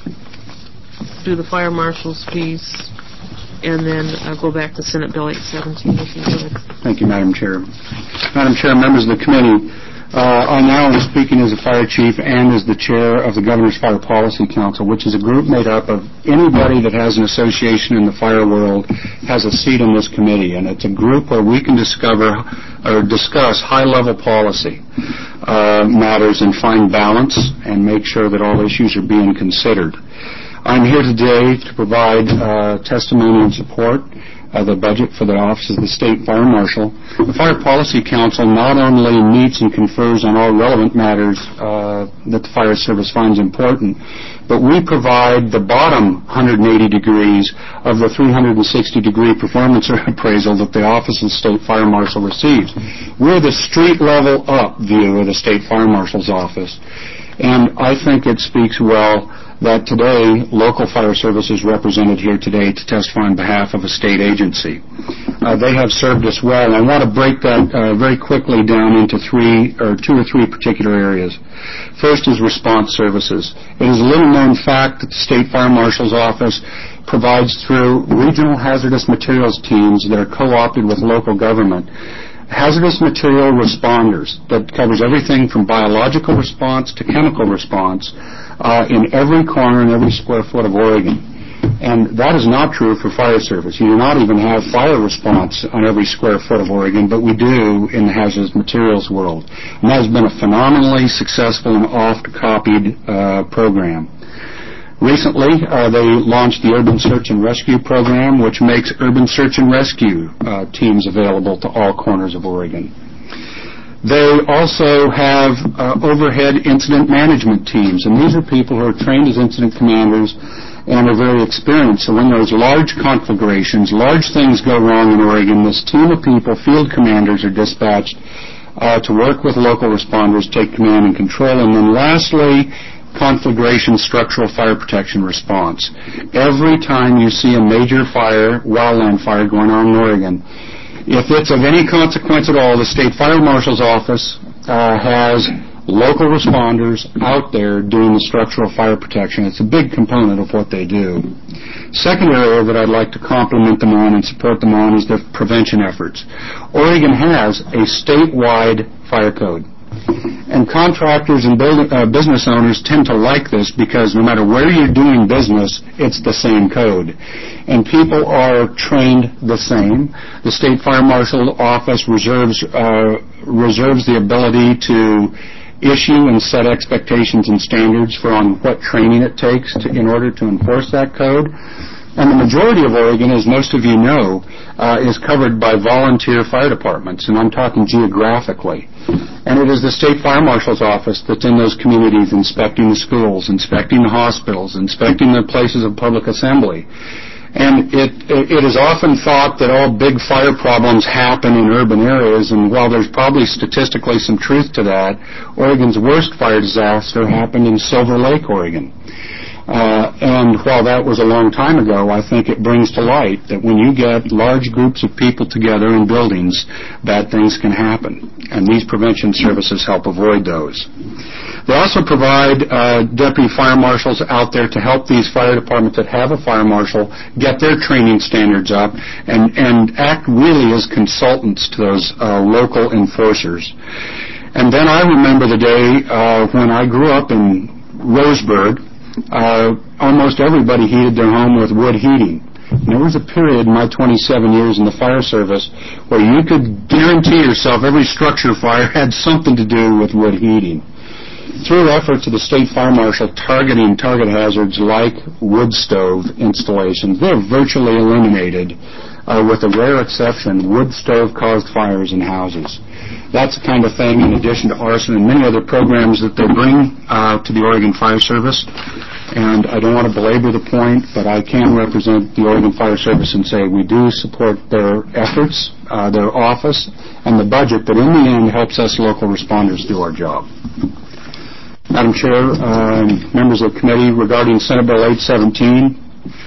do the fire marshal's piece, and then uh, go back to Senate Bill eight seventeen, if you would. Thank you, Madam Chair. Madam Chair, members of the committee, uh, I now am speaking as a fire chief and as the chair of the Governor's Fire Policy Council, which is a group made up of anybody that has an association in the fire world has a seat in this committee, and it's a group where we can discover or discuss high-level policy uh, matters and find balance and make sure that all issues are being considered. I'm here today to provide uh, testimony and support of the budget for the Office of the State Fire Marshal. The Fire Policy Council not only meets and confers on all relevant matters uh, that the Fire Service finds important, but we provide the bottom one hundred eighty degrees of the three hundred sixty degree performance appraisal that the Office of the State Fire Marshal receives. We're the street-level up view of the State Fire Marshal's office, and I think it speaks well that today local fire service is represented here today to testify on behalf of a state agency. Uh, they have served us well, and I want to break that uh, very quickly down into three or two or three particular areas. First is response services. It is a little-known fact that the State Fire Marshal's Office provides through regional hazardous materials teams that are co-opted with local government hazardous material responders that covers everything from biological response to chemical response uh, in every corner and every square foot of Oregon. And that is not true for fire service. You do not even have fire response on every square foot of Oregon, but we do in the hazardous materials world. And that has been a phenomenally successful and oft-copied uh, program. Recently, uh, they launched the Urban Search and Rescue Program, which makes urban search and rescue uh, teams available to all corners of Oregon. They also have uh, overhead incident management teams, and these are people who are trained as incident commanders and are very experienced. So when there's large conflagrations, large things go wrong in Oregon, this team of people, field commanders, are dispatched uh, to work with local responders, take command and control. And then lastly, conflagration structural fire protection response. Every time you see a major fire, wildland fire going on in Oregon, if it's of any consequence at all, the State Fire Marshal's Office uh, has local responders out there doing the structural fire protection. It's a big component of what they do. Second area that I'd like to compliment them on and support them on is their prevention efforts. Oregon has a statewide fire code. And contractors and build, uh, business owners tend to like this because no matter where you're doing business, it's the same code. And people are trained the same. The State Fire Marshal Office reserves, uh, reserves the ability to issue and set expectations and standards for on what training it takes to, in order to enforce that code. And the majority of Oregon, as most of you know, uh, is covered by volunteer fire departments, and I'm talking geographically. And it is the State Fire Marshal's Office that's in those communities inspecting the schools, inspecting the hospitals, inspecting the places of public assembly. And it, it is often thought that all big fire problems happen in urban areas, and while there's probably statistically some truth to that, Oregon's worst fire disaster happened in Silver Lake, Oregon. Uh, and while that was a long time ago, I think it brings to light that when you get large groups of people together in buildings, bad things can happen. And these prevention services help avoid those. They also provide uh, deputy fire marshals out there to help these fire departments that have a fire marshal get their training standards up and, and act really as consultants to those uh, local enforcers. And then I remember the day uh, when I grew up in Roseburg. Uh, almost everybody heated their home with wood heating. And there was a period in my twenty-seven years in the fire service where you could guarantee yourself every structure fire had something to do with wood heating. Through efforts of the State Fire Marshal targeting target hazards like wood stove installations, they're virtually eliminated. Uh, with a rare exception, wood stove caused fires in houses. That's the kind of thing, in addition to arson and many other programs that they bring uh, to the Oregon Fire Service. And I don't want to belabor the point, but I can represent the Oregon Fire Service and say we do support their efforts, uh, their office, and the budget that in the end helps us local responders do our job. Madam Chair, um, members of the committee, regarding Senate Bill eight seventeen,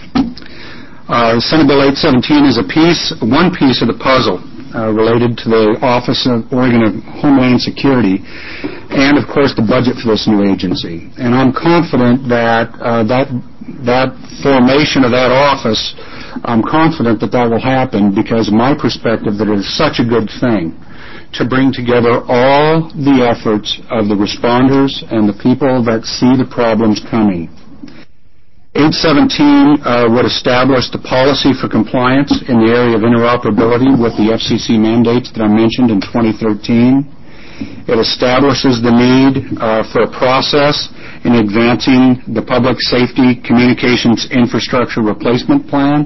uh, Senate Bill eight seventeen is a piece, one piece of the puzzle Uh, related to the Office of Oregon of Homeland Security and, of course, the budget for this new agency. And I'm confident that uh, that that formation of that office, I'm confident that that will happen because of my perspective that it is such a good thing to bring together all the efforts of the responders and the people that see the problems coming. eight seventeen uh, would establish the policy for compliance in the area of interoperability with the F C C mandates that I mentioned in twenty thirteen. It establishes the need uh, for a process in advancing the Public Safety Communications Infrastructure Replacement Plan.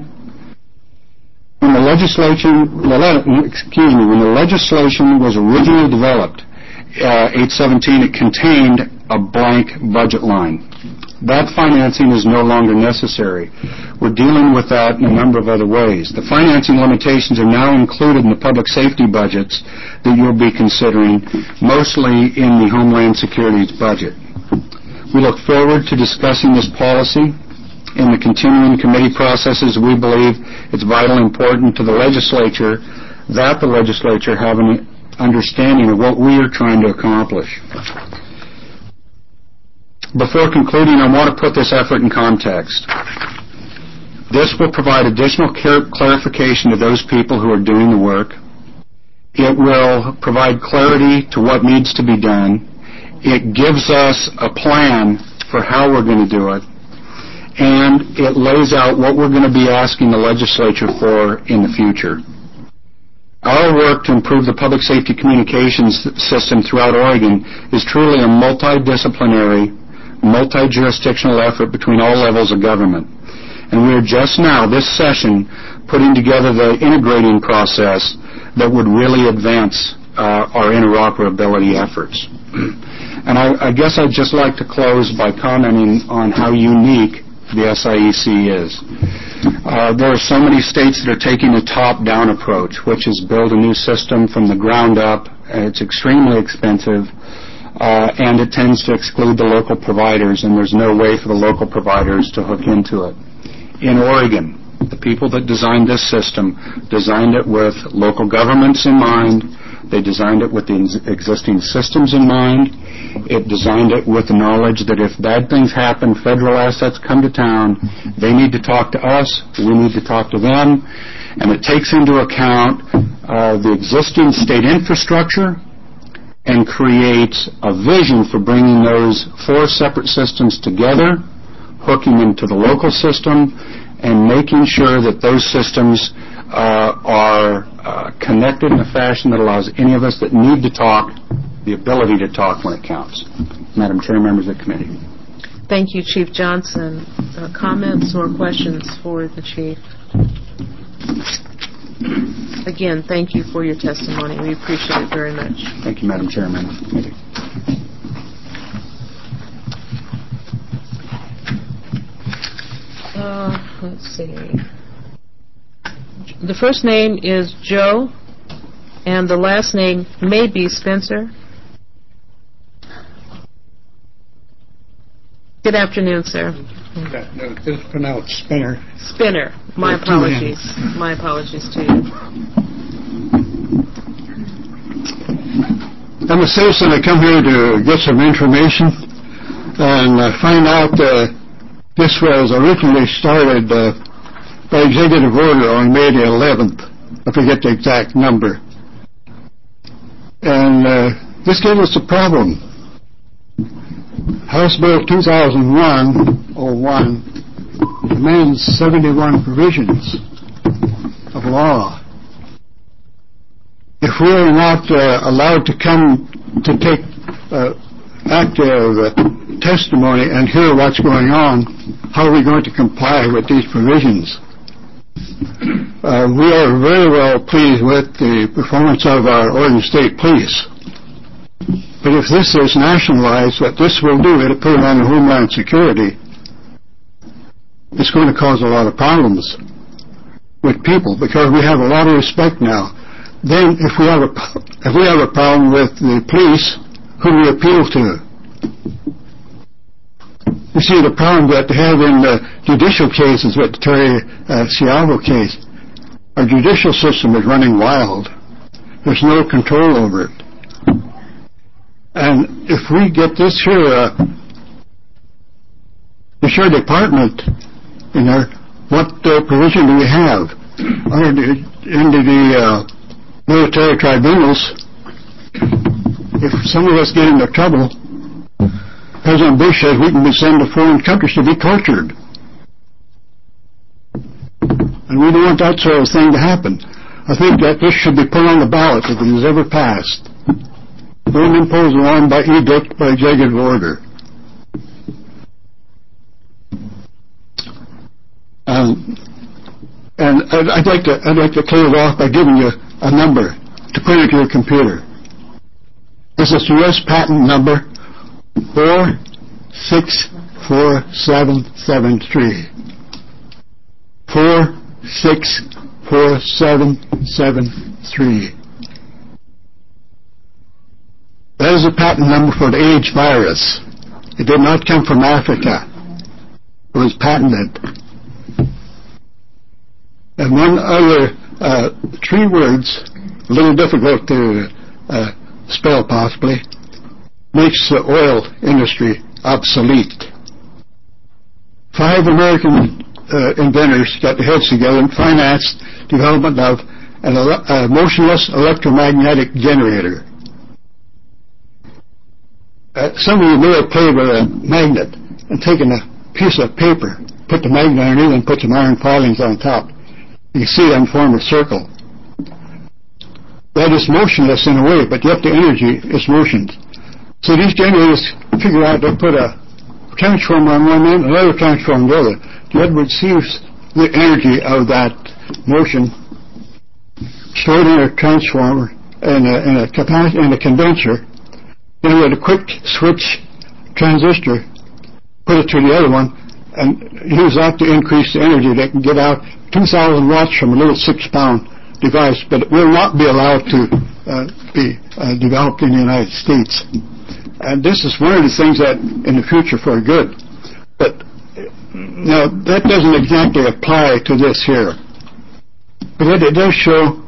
When the legislation, excuse me, when the legislation was originally developed, uh, eight seventeen, it contained a blank budget line. That financing is no longer necessary. We're dealing with that in a number of other ways. The financing limitations are now included in the public safety budgets that you'll be considering, mostly in the Homeland Security's budget. We look forward to discussing this policy in the continuing committee processes. We believe it's vitally important to the legislature that the legislature have an understanding of what we are trying to accomplish. Before concluding, I want to put this effort in context. This will provide additional clarification to those people who are doing the work. It will provide clarity to what needs to be done. It gives us a plan for how we're going to do it. And it lays out what we're going to be asking the legislature for in the future. Our work to improve the public safety communications system throughout Oregon is truly a multidisciplinary, multi-jurisdictional effort between all levels of government. And we are just now, this session, putting together the integrating process that would really advance uh, our interoperability efforts. And I, I guess I'd just like to close by commenting on how unique the S I E C is. Uh, there are so many states that are taking a top-down approach, which is build a new system from the ground up. It's extremely expensive. Uh, and it tends to exclude the local providers, and there's no way for the local providers to hook into it. In Oregon, the people that designed this system designed it with local governments in mind, They designed it with the existing systems in mind. It designed it with the knowledge that if bad things happen, federal assets come to town, they need to talk to us, we need to talk to them, and it takes into account uh, the existing state infrastructure and creates a vision for bringing those four separate systems together, hooking them to the local system, and making sure that those systems uh, are uh, connected in a fashion that allows any of us that need to talk the ability to talk when it counts. Madam Chair, members of the committee. Thank you, Chief Johnson. Uh, comments or questions for the Chief? Again, thank you for your testimony. We appreciate it very much. Thank you, Madam Chair, members of the committee. Uh, let's see. The first name is Joe, and the last name may be Spencer. Good afternoon, sir. No, it's pronounced Spinner. Spinner. My With two apologies. N's. My apologies to you. I'm a citizen. I come here to get some information and uh, find out uh, this was originally started uh, by executive order on May the eleventh. I forget the exact number. And uh, this gave us a problem. House Bill two thousand one oh one amends seventy-one provisions of law. If we are not uh, allowed to come to take uh, active uh, testimony and hear what's going on, how are we going to comply with these provisions? Uh, we are very well pleased with the performance of our Oregon State Police. But if this is nationalized, what this will do, it'll put it on the Homeland Security. It's going to cause a lot of problems with people because we have a lot of respect now. Then, if we have a if we have a problem with the police, who do we appeal to? You see, the problem that they have in the judicial cases with the Terry uh, Schiavo case, our judicial system is running wild. There's no control over it. And if we get this here, uh, the Sheriff Department, you know, what uh, provision do we have? Under the, into the uh, military tribunals, if some of us get into trouble, President Bush says we can be sent to foreign countries to be tortured. And we don't want that sort of thing to happen. I think that this should be put on the ballot if it is ever passed. Don't impose on by edict, by executive order. Um, and I'd, I'd like to I'd like to clear it off by giving you a number to put into your computer. This is U S patent number four six four seven seven three. Four six four seven seven three. That is a patent number for the AIDS virus. It did not come from Africa. It was patented. And one other, uh, three words, a little difficult to uh, spell possibly, makes the oil industry obsolete. Five American uh, inventors got their heads together and financed development of an ele- a motionless electromagnetic generator. Uh, some of you may have played with a magnet and taken a piece of paper, put the magnet underneath and put some iron filings on top. You can see them form a circle. That is motionless in a way, but yet the energy is motioned. So these generators figure out they put a transformer on one end, another transformer on the other. The other receives the energy of that motion, stored in a transformer and a, in a, capac- in a condenser. Then with a quick switch transistor, put it to the other one, and use that to increase the energy. They can get out two thousand watts from a little six-pound device, but it will not be allowed to uh, be uh, developed in the United States. And this is one of the things that in the future for good. But now that doesn't exactly apply to this here. But it, it does show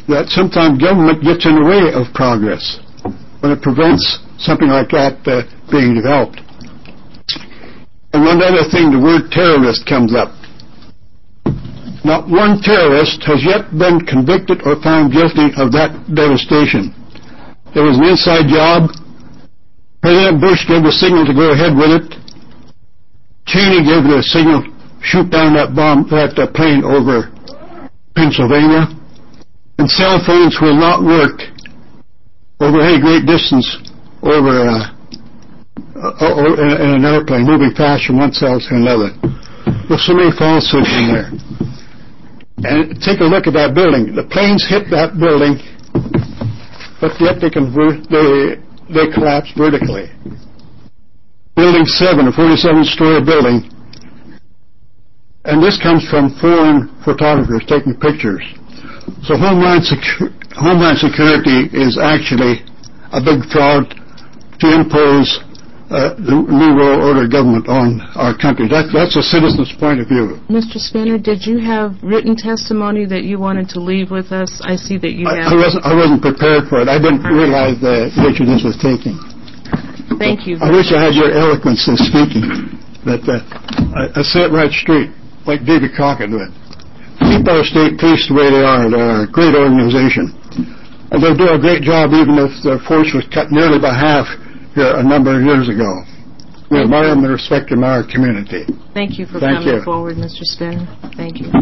that sometimes government gets in the way of progress when it prevents something like that uh, being developed. And one other thing, the word terrorist comes up. Not one terrorist has yet been convicted or found guilty of that devastation. It was an inside job. President Bush gave the signal to go ahead with it. Cheney gave the signal, shoot down that bomb, that uh, plane over Pennsylvania. And cell phones will not work over any great distance over uh, uh, or in an airplane, moving fast from one cell to another. There's so many falsehoods in there. And take a look at that building. The planes hit that building, but yet they convert, they they collapse vertically. Building seven, a forty-seven story building, and this comes from foreign photographers taking pictures. So Homeland, Secu- Homeland Security is actually a big fraud to impose Uh, the New World Order government on our country. That, that's a citizen's point of view. Mister Spinner, did you have written testimony that you wanted to leave with us? I see that you I, have. I wasn't. I wasn't prepared for it. I didn't realize the nature this was taking. Thank you. I wish I had your eloquence in speaking. But uh, I, I say it right straight, like David Crockett would. Keep our state police the way they are. They're a great organization, and they do a great job, even if their force was cut nearly by half here a number of years ago. We admire them and respect them in our community. Thank you for Thank coming you. forward, Mister Spinner. Thank you.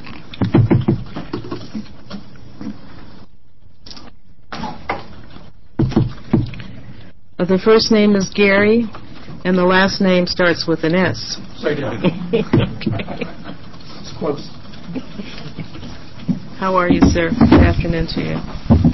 Uh, the first name is Gary, and the last name starts with an S. Say that. Okay. It's close. How are you, sir? Good afternoon to you.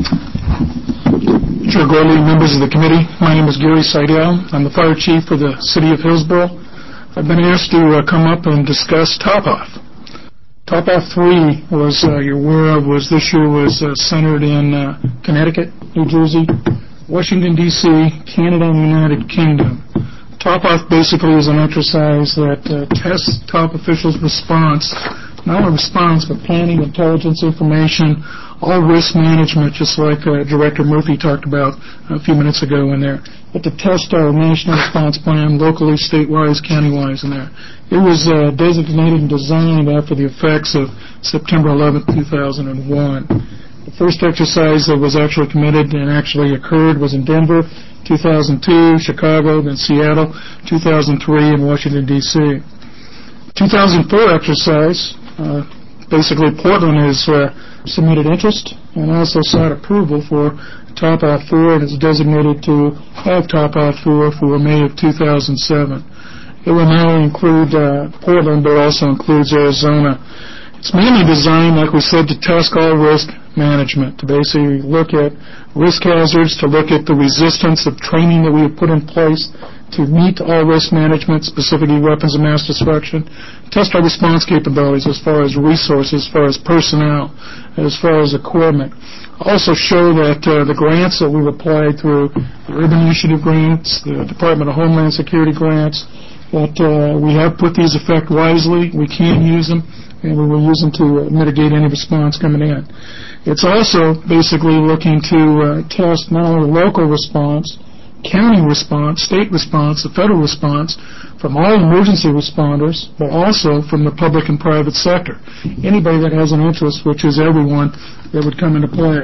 Chair Gorley, members of the committee, my name is Gary Seidel. I'm the fire chief for the city of Hillsborough. I've been asked to uh, come up and discuss Top-Off. Top-Off three was, uh, you're aware of, was this year was uh, centered in uh, Connecticut, New Jersey, Washington, D C, Canada, and the United Kingdom. Top-Off basically is an exercise that uh, tests top officials' response, not only response, but planning, intelligence, information, all risk management, just like uh, Director Murphy talked about a few minutes ago in there. But to test our national response plan locally, statewide, countywise in there. It was uh, designated and designed after the effects of September eleventh, two thousand one. The first exercise that was actually committed and actually occurred was in Denver, two thousand two, Chicago, then Seattle, two thousand three, and Washington, D C two thousand four exercise, uh, basically Portland has uh, submitted interest and also sought approval for Top-Off four, and is designated to have Top-Off four for May of two thousand seven. It will now include uh, Portland, but also includes Arizona. It's mainly designed, like we said, to test all risk management, to basically look at risk hazards, to look at the resistance of training that we have put in place to meet all risk management, specifically weapons of mass destruction, test our response capabilities as far as resources, as far as personnel, as far as equipment. Also show that uh, the grants that we've applied through the Urban Initiative grants, the Department of Homeland Security grants, that uh, we have put these effect wisely, we can use them, and we will use them to uh, mitigate any response coming in. It's also basically looking to uh, test not only local response, county response, state response, the federal response from all emergency responders, but also from the public and private sector. Anybody that has an interest, which is everyone, that would come into play.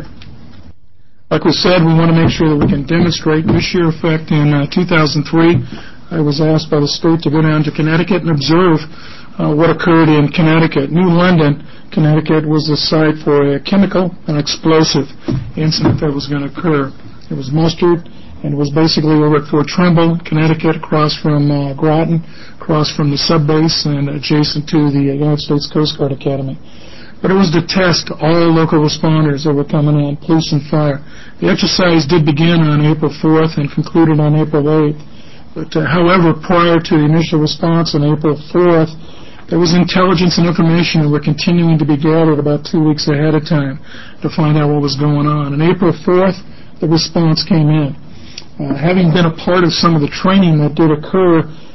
Like we said, we want to make sure that we can demonstrate this year effect in uh, two thousand three. I was asked by the state to go down to Connecticut and observe uh, what occurred in Connecticut. New London, Connecticut was the site for a chemical and explosive incident that was going to occur. It was mustered, and it was basically over at Fort Trimble, Connecticut, across from uh, Groton, across from the subbase, and adjacent to the United States Coast Guard Academy. But it was to test all local responders that were coming in, police and fire. The exercise did begin on April fourth and concluded on April eighth. But, uh, however, prior to the initial response on April fourth, there was intelligence and information that were continuing to be gathered about two weeks ahead of time to find out what was going on. On April fourth, the response came in. Uh, having been a part of some of the training that did occur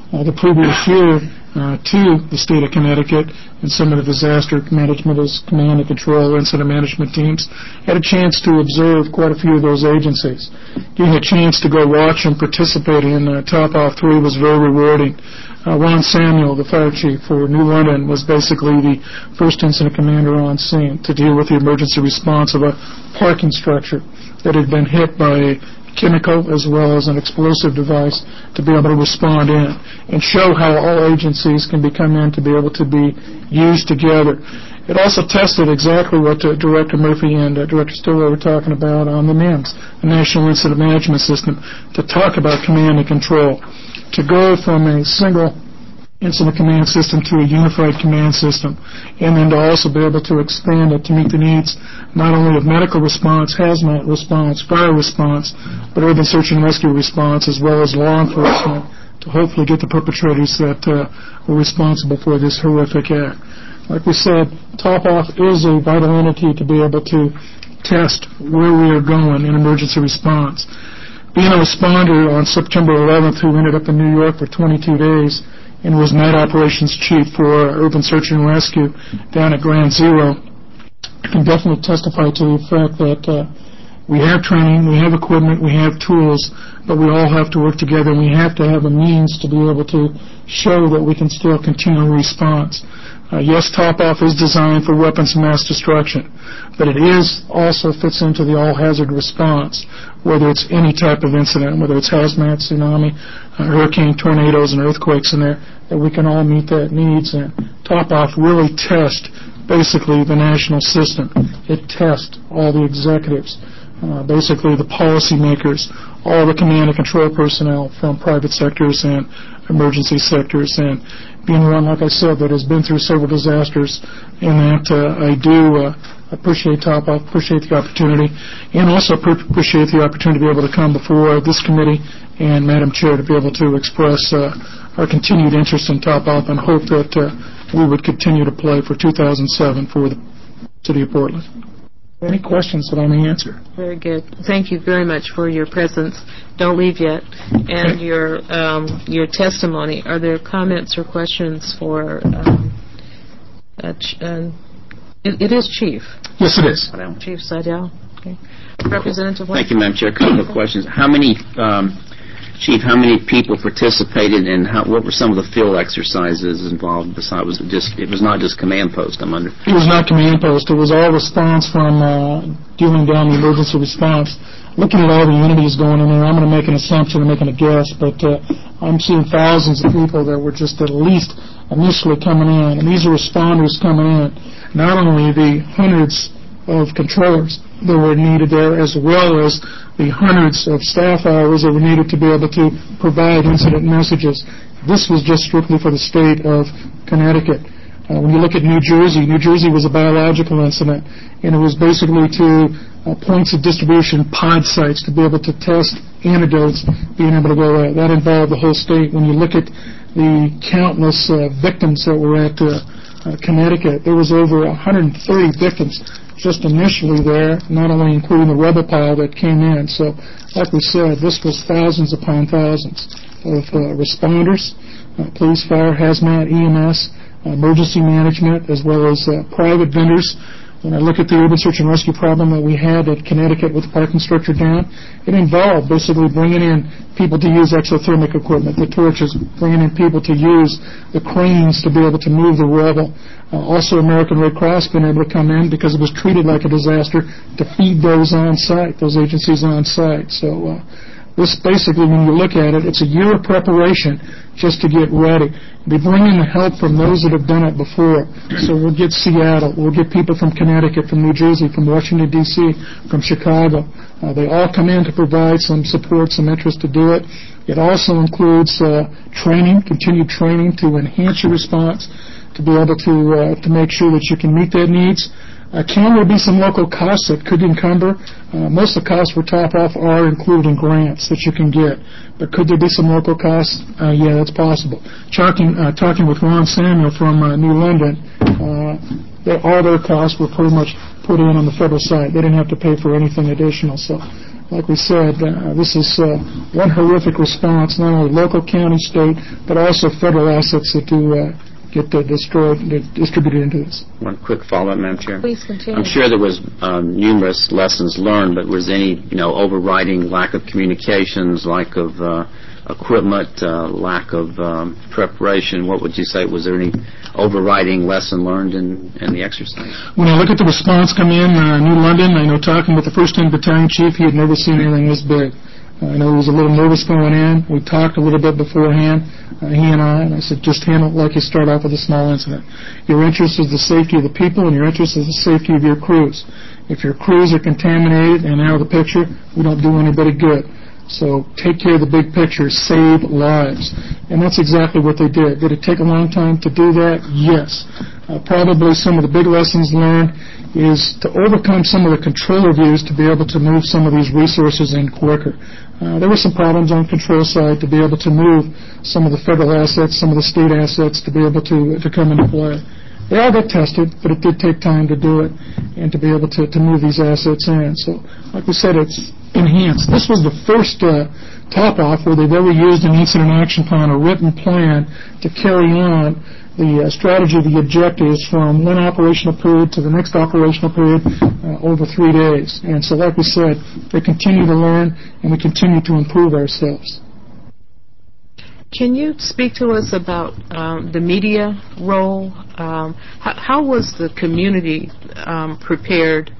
uh, the previous year uh, to the state of Connecticut and some of the disaster management as command and control incident management teams. Had a chance to observe quite a few of those agencies. Getting a chance to go watch and participate in uh, Top Off three was very rewarding. Uh, Ron Samuel, the fire chief for New London, was basically the first incident commander on scene to deal with the emergency response of a parking structure that had been hit by a chemical as well as an explosive device to be able to respond in and show how all agencies can be come in to be able to be used together. It also tested exactly what uh, Director Murphy and uh, Director Stiller were talking about on the NIMS, the National Incident Management System, to talk about command and control, to go from a single incident command system to a unified command system, and then to also be able to expand it to meet the needs not only of medical response, hazmat response, fire response, but urban search and rescue response, as well as law enforcement, to hopefully get the perpetrators that uh, were responsible for this horrific act. Like we said, Top Off is a vital entity to be able to test where we are going in emergency response. Being a responder on September eleventh who ended up in New York for twenty-two days and was night operations chief for urban search and rescue down at Ground Zero, I can definitely testify to the fact that uh, we have training, we have equipment, we have tools, but we all have to work together, and we have to have a means to be able to show that we can still continue response. Uh, yes, Top Off is designed for weapons of mass destruction, but it is also fits into the all-hazard response, whether it's any type of incident, whether it's hazmat, tsunami, uh, hurricane, tornadoes, and earthquakes in there, that we can all meet that needs. And Top Off really tests basically the national system. It tests all the executives, uh, basically the policymakers, all the command and control personnel from private sectors and emergency sectors, and being one, like I said, that has been through several disasters, and that uh, I do uh, appreciate Top Off, appreciate the opportunity, and also appreciate the opportunity to be able to come before this committee and Madam Chair to be able to express uh, our continued interest in Top Off and hope that uh, we would continue to play for two thousand seven for the City of Portland. Any questions that I may answer? Very good. Thank you very much for your presence. Don't leave yet. And Okay. your um, your testimony. Are there comments or questions for um, uh, ch- uh, it, it is Chief. Yes, it is. Chief Seidel. Okay. Representative White. Thank you, Madam Chair. A couple of questions. How many, um, Chief, how many people participated, and how, what were some of the field exercises involved? Besides, was it just it was not just command post. I'm under. It was not command post. It was all response from uh, dealing down the emergency response. Looking at all the unities going in there, I'm going to make an assumption and making a guess, but uh, I'm seeing thousands of people that were just at least initially coming in, and these are responders coming in. Not only the hundreds of controllers that were needed there, as well as the hundreds of staff hours that were needed to be able to provide incident messages. This was just strictly for the state of Connecticut. Uh, when you look at New Jersey, New Jersey was a biological incident, and it was basically to uh, points of distribution, pod sites, to be able to test antidotes, being able to go there. That involved the whole state. When you look at the countless uh, victims that were at uh, uh, Connecticut, there was over one hundred thirty victims just initially there, not only including the rubble pile that came in. So, like we said, this was thousands upon thousands of uh, responders, uh, police, fire, hazmat, E M S, uh, emergency management, as well as uh, private vendors. When I look at the urban search and rescue problem that we had at Connecticut with the parking structure down, it involved basically bringing in people to use exothermic equipment, the torches, bringing in people to use the cranes to be able to move the rubble. Uh, also, American Red Cross been able to come in because it was treated like a disaster to feed those on site, those agencies on site. So uh, this basically, when you look at it, it's a year of preparation just to get ready. They bring in the help from those that have done it before. So we'll get Seattle, we'll get people from Connecticut, from New Jersey, from Washington, D C, from Chicago. Uh, they all come in to provide some support, some interest to do it. It also includes uh, training, continued training to enhance your response, to be able to uh, to make sure that you can meet their needs. Uh, can there be some local costs that could encumber? Uh, most of the costs for Top Off are included in grants that you can get. But could there be some local costs? Uh, yeah, that's possible. Talking, uh, talking with Ron Samuel from uh, New London, uh, they, all their costs were pretty much put in on the federal side. They didn't have to pay for anything additional. So like we said, uh, this is uh, one horrific response, not only local, county, state, but also federal assets that do uh, get uh, destroyed, distributed into this. One quick follow-up, Madam Chair. Please continue. I'm sure there was um, numerous lessons learned, but was any, you know, overriding lack of communications, lack of uh, equipment, uh, lack of um, preparation? What would you say? Was there any overriding lesson learned in, in the exercise? When I look at the response come in, uh, New London, I know talking with the first ten Battalion Chief, he had never seen anything this big. Uh, I know he was a little nervous going in. We talked a little bit beforehand, uh, he and I, and I said, just handle it like you start off with a small incident. Your interest is the safety of the people, and your interest is the safety of your crews. If your crews are contaminated and out of the picture, we don't do anybody good. So take care of the big picture, save lives. And that's exactly what they did. Did it take a long time to do that? Yes. Uh, probably some of the big lessons learned is to overcome some of the control reviews to be able to move some of these resources in quicker. Uh, there were some problems on control side to be able to move some of the federal assets, some of the state assets to be able to, to come into play. They all got tested, but it did take time to do it and to be able to, to move these assets in. So, like we said, it's enhanced. This was the first uh, top-off where they've ever used an incident action plan, a written plan, to carry on the uh, strategy, the objectives from one operational period to the next operational period uh, over three days. And so, like we said, they continue to learn and we continue to improve ourselves. Can you speak to us about um, the media role? Um, how, how was the community um, prepared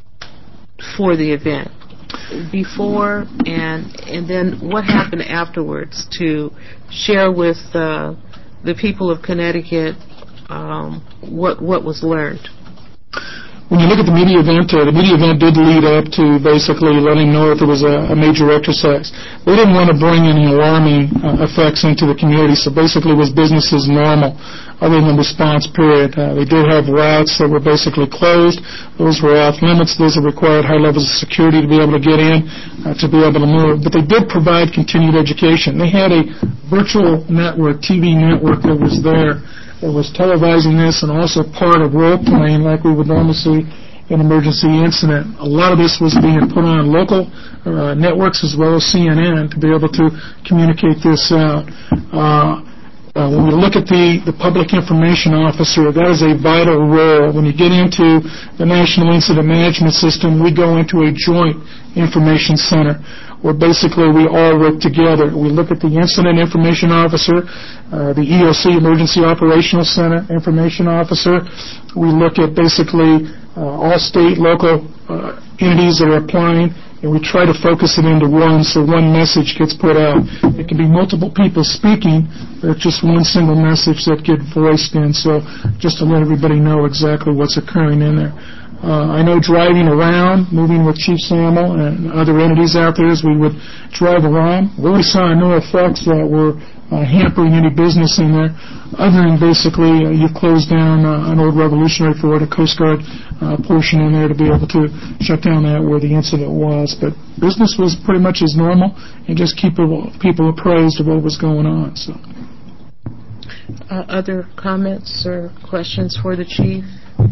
for the event before, and and then what happened afterwards to share with uh, the people of Connecticut um, what what was learned? When you look at the media event, uh, the media event did lead up to basically letting know if there was a, a major exercise. They didn't want to bring any alarming uh, effects into the community, so basically it was business as normal other than the response period. Uh, they did have routes that were basically closed. Those were off limits. Those that required high levels of security to be able to get in, uh, to be able to move. But they did provide continued education. They had a virtual network, T V network that was there. It was televising this and also part of role-playing like we would normally see in emergency incident. A lot of this was being put on local uh, networks as well as C N N to be able to communicate this out. Uh, uh, when we look at the, the public information officer, that is a vital role. When you get into the National Incident Management System, we go into a joint information center where basically we all work together. We look at the Incident Information Officer, uh, the E O C, Emergency Operational Center Information Officer. We look at basically uh, all state, local uh, entities that are applying, and we try to focus it into one so one message gets put out. It can be multiple people speaking, but just one single message that gets voiced in, so just to let everybody know exactly what's occurring in there. Uh, I know driving around, moving with Chief Samuel and other entities out there as we would drive around, we really saw no effects that were uh, hampering any business in there, other than basically uh, you closed down uh, an old Revolutionary Ford, a Coast Guard uh, portion in there to be able to shut down that where the incident was. But business was pretty much as normal and just keep people, people appraised of what was going on. So, uh, other comments or questions for the Chief?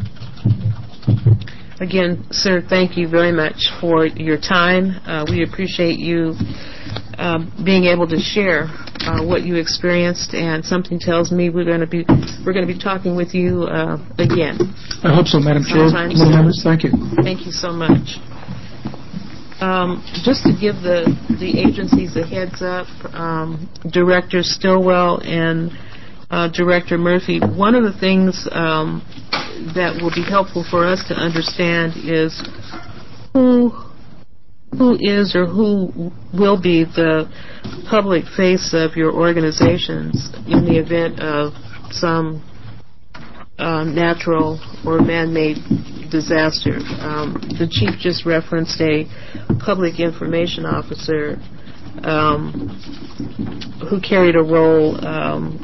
Again, sir, thank you very much for your time. Uh, we appreciate you uh, being able to share uh, what you experienced, and something tells me we're going to be we're going to be talking with you uh, again. I hope so, Madam Chair. Members, thank you. Thank you so much. Um, just to give the the agencies a heads up, um, Director Stillwell and uh, Director Murphy, one of the things um, that will be helpful for us to understand is who who is or who will be the public face of your organizations in the event of some um, natural or man-made disaster. Um, the Chief just referenced a public information officer um, who carried a role um,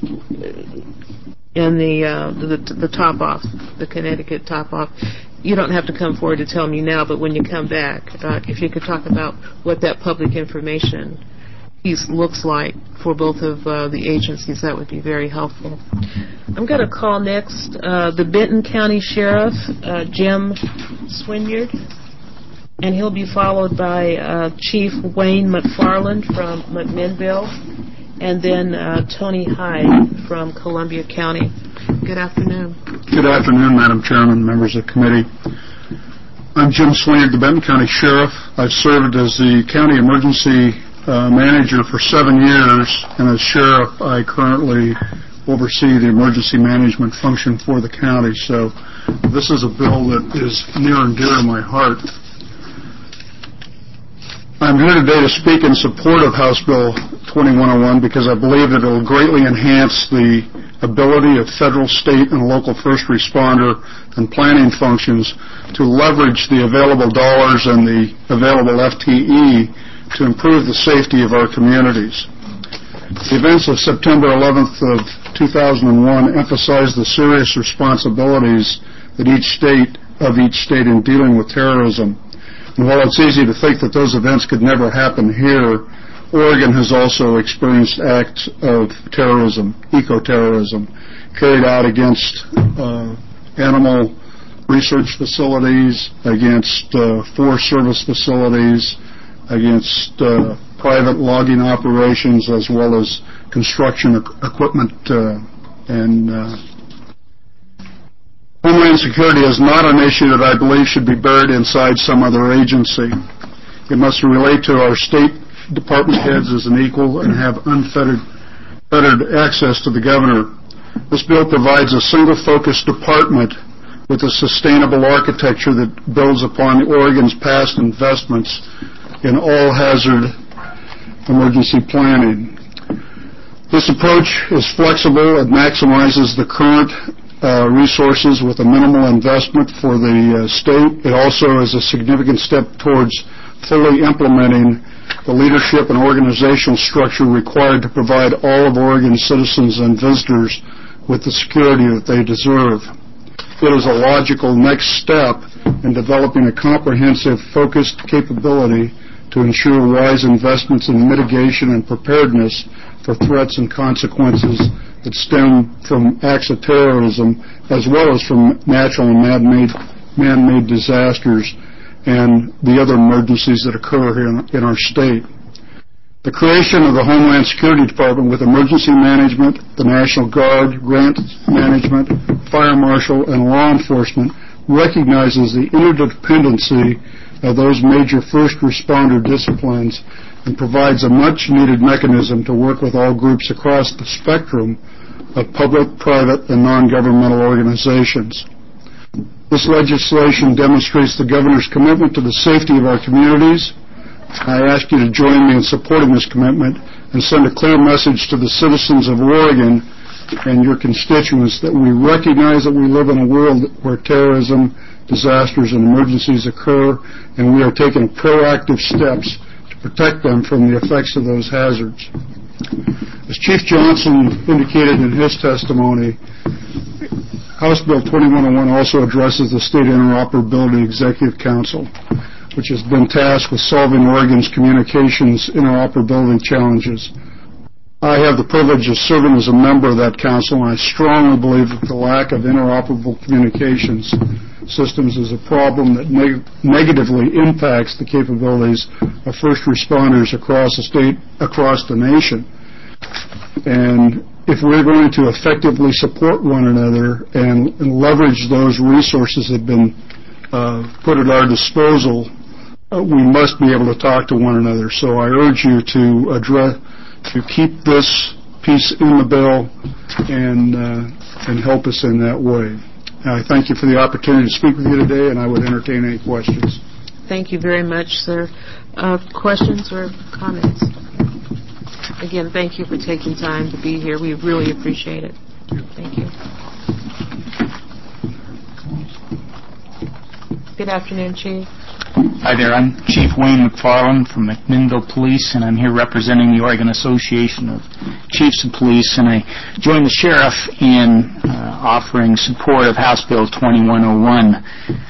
in the, uh, the the top off, the Connecticut top off. You don't have to come forward to tell me now, but when you come back, uh, if you could talk about what that public information piece looks like for both of uh, the agencies, that would be very helpful. I'm going to call next uh, the Benton County Sheriff, uh, Jim Swinyard. and he'll be followed by uh, Chief Wayne McFarland from McMinnville, and then uh, Tony Hyde from Columbia County. Good afternoon. Good afternoon, Madam Chairman, members of the committee. I'm Jim Sweeney, the Benton County Sheriff. I've served as the County Emergency uh, Manager for seven years, and as Sheriff, I currently oversee the emergency management function for the county. So this is a bill that is near and dear to my heart. I'm here today to speak in support of House Bill twenty-one oh one because I believe that it will greatly enhance the ability of federal, state, and local first responder and planning functions to leverage the available dollars and the available F T E to improve the safety of our communities. The events of September eleventh of two thousand one emphasized the serious responsibilities that each state of each state in dealing with terrorism. And while it's easy to think that those events could never happen here, Oregon has also experienced acts of terrorism, eco-terrorism, carried out against uh, animal research facilities, against uh, Forest Service facilities, against uh, private logging operations, as well as construction e- equipment uh, and uh, Homeland Security is not an issue that I believe should be buried inside some other agency. It must relate to our state department heads as an equal and have unfettered fettered access to the governor. This bill provides a single-focused department with a sustainable architecture that builds upon Oregon's past investments in all-hazard emergency planning. This approach is flexible. It maximizes the current Uh, resources with a minimal investment for the uh, state. It also is a significant step towards fully implementing the leadership and organizational structure required to provide all of Oregon's citizens and visitors with the security that they deserve. It is a logical next step in developing a comprehensive, focused capability to ensure wise investments in mitigation and preparedness for threats and consequences that stem from acts of terrorism, as well as from natural and man-made, man-made disasters and the other emergencies that occur here in, in our state. The creation of the Homeland Security Department with emergency management, the National Guard, grant management, fire marshal, and law enforcement recognizes the interdependency of those major first responder disciplines and provides a much-needed mechanism to work with all groups across the spectrum of public, private, and non-governmental organizations. This legislation demonstrates the governor's commitment to the safety of our communities. I ask you to join me in supporting this commitment and send a clear message to the citizens of Oregon and your constituents that we recognize that we live in a world where terrorism, disasters, and emergencies occur, and we are taking proactive steps to protect them from the effects of those hazards. As Chief Johnson indicated in his testimony, House Bill twenty-one oh one also addresses the State Interoperability Executive Council, which has been tasked with solving Oregon's communications interoperability challenges. I have the privilege of serving as a member of that council, and I strongly believe that the lack of interoperable communications systems is a problem that neg- negatively impacts the capabilities of first responders across the state, across the nation. And if we're going to effectively support one another and, and leverage those resources that have been uh, put at our disposal, uh, we must be able to talk to one another. So I urge you to address, to keep this piece in the bill and uh, and help us in that way. I thank you for the opportunity to speak with you today, and I would entertain any questions. Thank you very much, sir. Uh, questions or comments? Again, thank you for taking time to be here. We really appreciate it. Thank you. Good afternoon, Chief. Hi there. I'm Chief Wayne McFarland from McMinnville Police, and I'm here representing the Oregon Association of Chiefs of Police, and I join the Sheriff in uh, offering support of House Bill twenty-one oh one.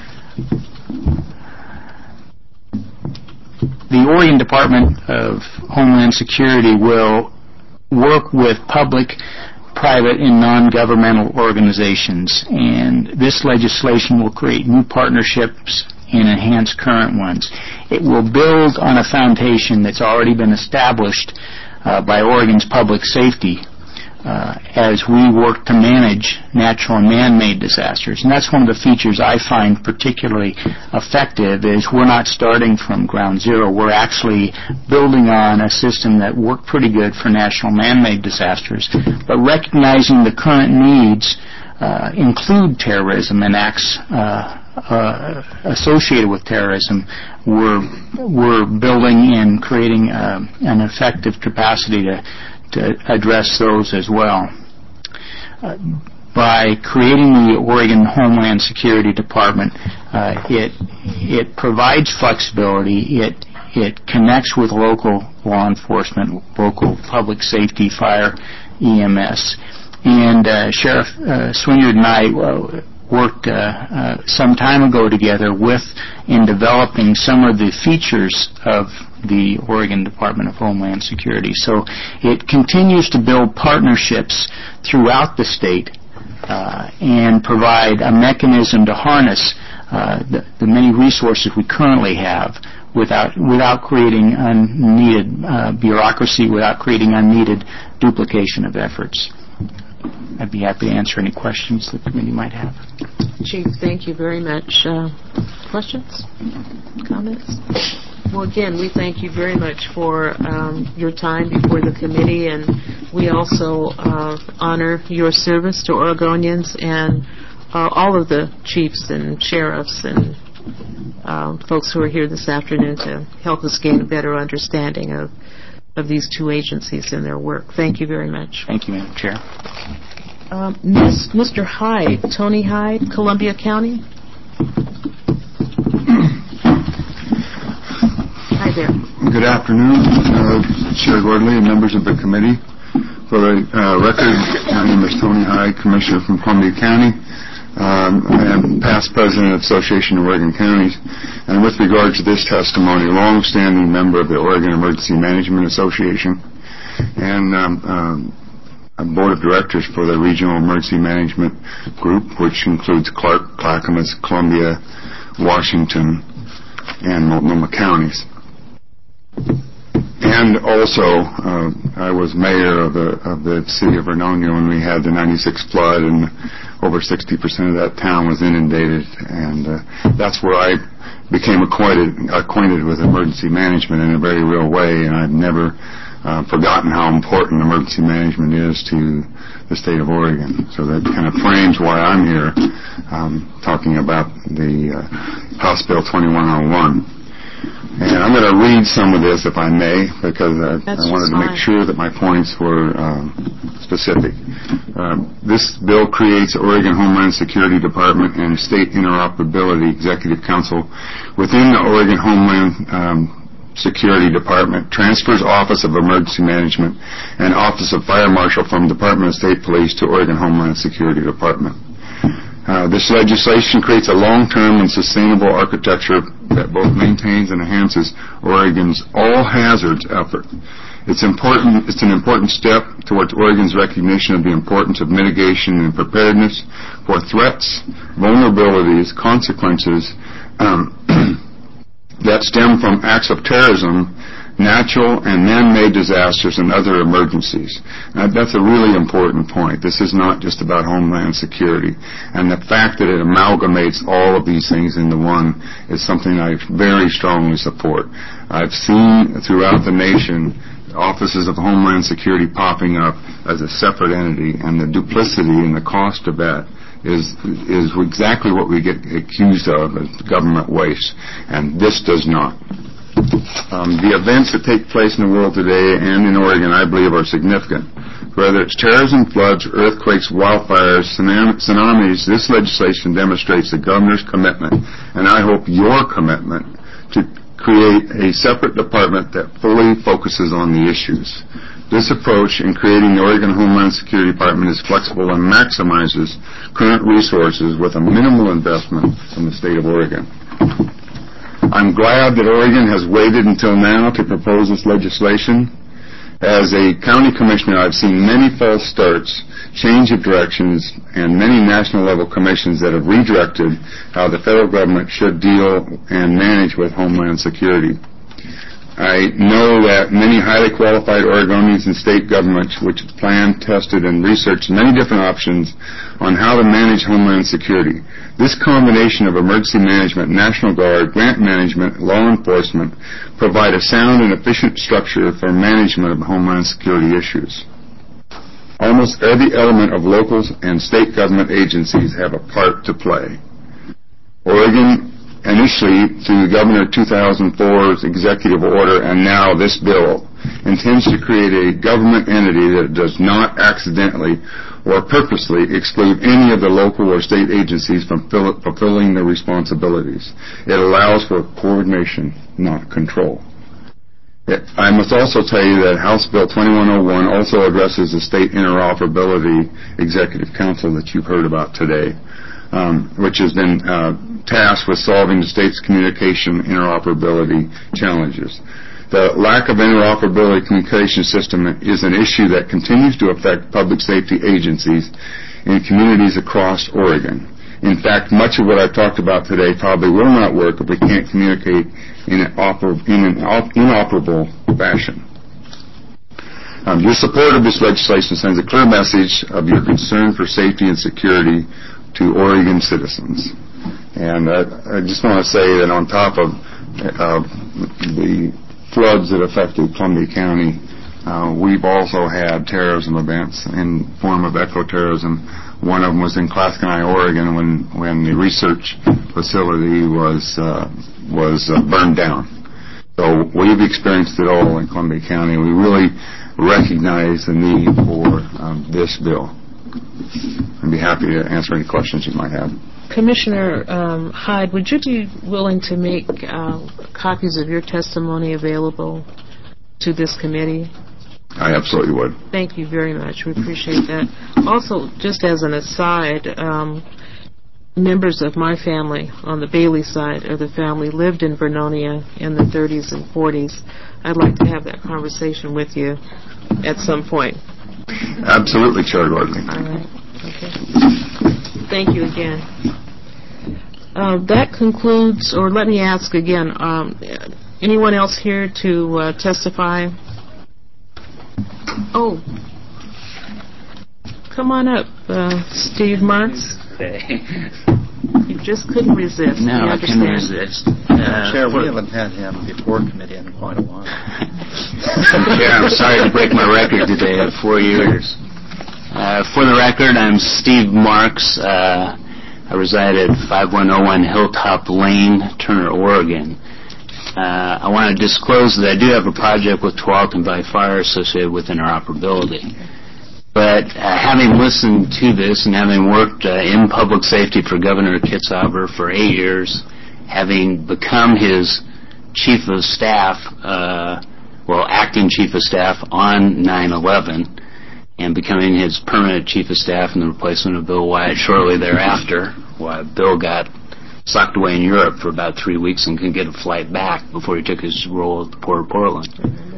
The Oregon Department of Homeland Security will work with public, private, and non-governmental organizations, and this legislation will create new partnerships and enhance current ones. It will build on a foundation that's already been established uh, by Oregon's public safety uh, as we work to manage natural and man-made disasters. And that's one of the features I find particularly effective is we're not starting from ground zero. We're actually building on a system that worked pretty good for natural man-made disasters, but recognizing the current needs uh, include terrorism and acts uh, uh, associated with terrorism. We're, we're building and creating uh, an effective capacity to to address those as well. Uh, by creating the Oregon Homeland Security Department, uh, it it provides flexibility. It it connects with local law enforcement, local public safety, fire, E M S, and uh, Sheriff uh, Swinard and I uh, worked uh, uh, some time ago together with in developing some of the features of the Oregon Department of Homeland Security. So it continues to build partnerships throughout the state uh, and provide a mechanism to harness uh, the, the many resources we currently have without without creating unneeded uh, bureaucracy, without creating unneeded duplication of efforts. I'd be happy to answer any questions the committee might have. Chief, thank you very much. Uh, questions? Comments? Well, again, we thank you very much for um, your time before the committee, and we also uh, honor your service to Oregonians and uh, all of the chiefs and sheriffs and um, folks who are here this afternoon to help us gain a better understanding of, of these two agencies and their work. Thank you very much. Thank you, Madam Chair. Um, Miss, Mister Hyde, Tony Hyde, Columbia County. Hi there. Good afternoon, uh, Chair Gordley and members of the committee. For the uh, record, my name is Tony Hyde, Commissioner from Columbia County. Um, I am past president of the Association of Oregon Counties, and with regard to this testimony, long-standing member of the Oregon Emergency Management Association, and um, um, a board of directors for the Regional Emergency Management Group, which includes Clark, Clackamas, Columbia, Washington, and Multnomah counties. And also, uh, I was mayor of the of the city of Vernonia when we had the ninety-six flood, and over sixty percent of that town was inundated. And uh, that's where I became acquainted acquainted with emergency management in a very real way. And I've never uh, forgotten how important emergency management is to the state of Oregon. So that kind of frames why I'm here, um, talking about the uh, House Bill twenty-one oh one. And I'm going to read some of this, if I may, because I, I wanted to make sure that my points were um, specific. Um, this bill creates Oregon Homeland Security Department and State Interoperability Executive Council within the Oregon Homeland um, Security Department, transfers Office of Emergency Management and Office of Fire Marshal from Department of State Police to Oregon Homeland Security Department. Uh, this legislation creates a long-term and sustainable architecture that both maintains and enhances Oregon's all-hazards effort. It's important. It's an important step towards Oregon's recognition of the importance of mitigation and preparedness for threats, vulnerabilities, consequences um, that stem from acts of terrorism, natural and man-made disasters, and other emergencies. Now, that's a really important point. This is not just about Homeland Security. And the fact that it amalgamates all of these things into one is something I very strongly support. I've seen throughout the nation offices of Homeland Security popping up as a separate entity, and the duplicity and the cost of that is is exactly what we get accused of as government waste. And this does not. Um, the events that take place in the world today and in Oregon, I believe, are significant. Whether it's terrorism, floods, earthquakes, wildfires, tsunamis, this legislation demonstrates the governor's commitment, and I hope your commitment, to create a separate department that fully focuses on the issues. This approach in creating the Oregon Homeland Security Department is flexible and maximizes current resources with a minimal investment from the state of Oregon. I'm glad that Oregon has waited until now to propose this legislation. As a county commissioner, I've seen many false starts, change of directions, and many national-level commissions that have redirected how the federal government should deal and manage with Homeland Security. I know that many highly qualified Oregonians and state governments which have planned, tested, and researched many different options on how to manage Homeland Security. This combination of emergency management, National Guard, grant management, law enforcement provide a sound and efficient structure for management of Homeland Security issues. Almost every element of local and state government agencies have a part to play. Oregon, initially through Governor two thousand four's executive order and now this bill, intends to create a government entity that does not accidentally or purposely exclude any of the local or state agencies from fill- fulfilling their responsibilities. It allows for coordination, not control. It, I must also tell you that House Bill twenty-one oh one also addresses the State Interoperability Executive Council that you've heard about today, um, which has been uh, tasked with solving the state's communication interoperability challenges. The lack of interoperability communication system is an issue that continues to affect public safety agencies in communities across Oregon. In fact, much of what I've talked about today probably will not work if we can't communicate in an, oper- in an op- inoperable fashion. Um, your support of this legislation sends a clear message of your concern for safety and security to Oregon citizens. And uh, I just want to say that on top of uh, the floods that affected Columbia County, uh, we've also had terrorism events in form of eco-terrorism. One of them was in Clasconi, Oregon, when when the research facility was uh, was uh, burned down. So we've experienced it all in Columbia County. We really recognize the need for um, this bill. I'd be happy to answer any questions you might have. Commissioner um, Hyde, would you be willing to make uh, copies of your testimony available to this committee? I absolutely would. Thank you very much. We appreciate that. Also, just as an aside, um, members of my family on the Bailey side of the family lived in Vernonia in the thirties and forties. I'd like to have that conversation with you at some point. Absolutely, Chair Gordon. All right. Okay. Thank you again. Uh, that concludes, or let me ask again, um, anyone else here to uh, testify? Oh, come on up, uh, Steve Marks. You just couldn't resist. No, I couldn't resist. Uh, Chair, we haven't had him before committee in quite a while. Chair, I'm sorry to break my record today of four years. Uh, for the record, I'm Steve Marks. Uh, I reside at five one oh one Hilltop Lane, Turner, Oregon. Uh, I want to disclose that I do have a project with Tualatin Valley Fire associated with interoperability. But uh, having listened to this and having worked uh, in public safety for Governor Kitzhaber for eight years, having become his chief of staff, uh, well, acting chief of staff on nine eleven, and becoming his permanent chief of staff in the replacement of Bill Wyatt shortly thereafter, while Bill got socked away in Europe for about three weeks and couldn't get a flight back before he took his role at the Port of Portland.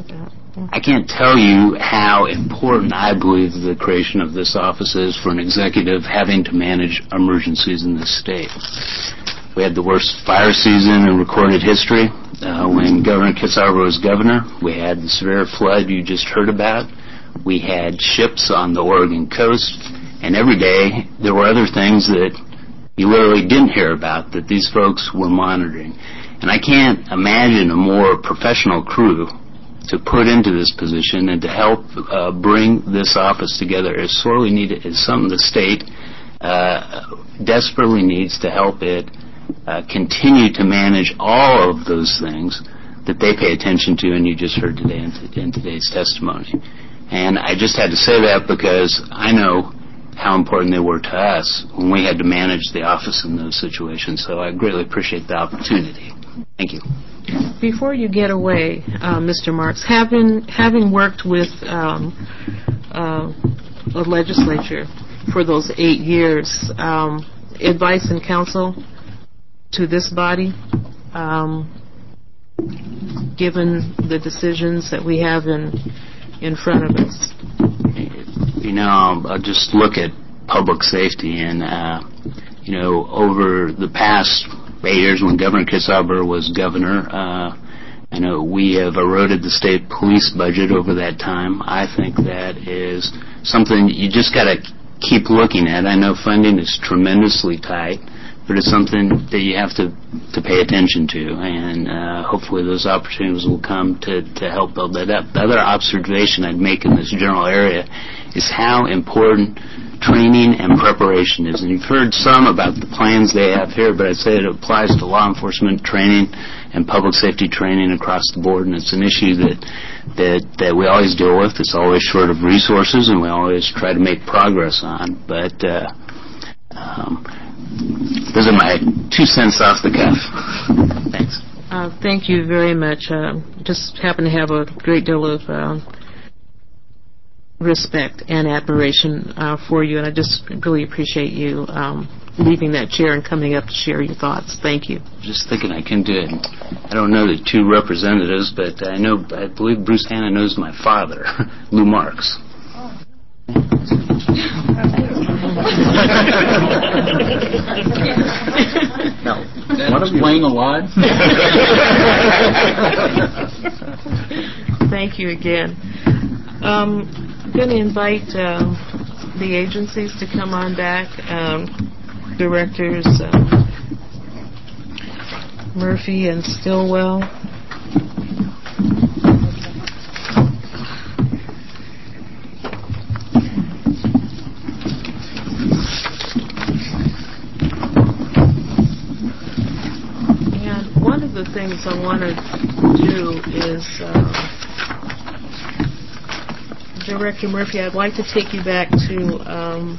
I can't tell you how important I believe the creation of this office is for an executive having to manage emergencies in this state. We had the worst fire season in recorded history uh, when Governor Kitzhaber was governor. We had the severe flood you just heard about. We had ships on the Oregon coast, and every day there were other things that you literally didn't hear about that these folks were monitoring. And I can't imagine a more professional crew to put into this position and to help uh, bring this office together is sorely needed. It's something the state uh, desperately needs to help it uh, continue to manage all of those things that they pay attention to, and you just heard today in, t- in today's testimony. And I just had to say that because I know how important they were to us when we had to manage the office in those situations. So I greatly appreciate the opportunity. Thank you. Before you get away, uh, Mister Marks, having having worked with um, uh, a legislature for those eight years, um, advice and counsel to this body, um, given the decisions that we have in in front of us. You know, I'll, I'll just look at public safety, and uh, you know, over the past eight years when Governor Kitzhaber was governor, uh, I know we have eroded the state police budget over that time. I think that is something you just got to keep looking at. I know funding is tremendously tight, but it's something that you have to, to pay attention to, and uh, hopefully those opportunities will come to, to help build that up. The other observation I'd make in this general area is how important training and preparation is. And you've heard some about the plans they have here, but I'd say it applies to law enforcement training and public safety training across the board, and it's an issue that that that we always deal with. It's always short of resources, and we always try to make progress on. But uh, um, those are my two cents off the cuff. Thanks. Uh, thank you very much. Uh, just happen to have a great deal of uh, respect and admiration uh, for you, and I just really appreciate you um, leaving that chair and coming up to share your thoughts. Thank you. Just thinking I can do it. I don't know the two representatives, but I know, I believe Bruce Hanna knows my father, Lou Marks. No. One of you playing a lot? Thank you again. Um, I'm going to invite uh, the agencies to come on back. Um, directors uh, Murphy and Stillwell. And one of the things I want to do is uh, Director Murphy, I'd like to take you back to um,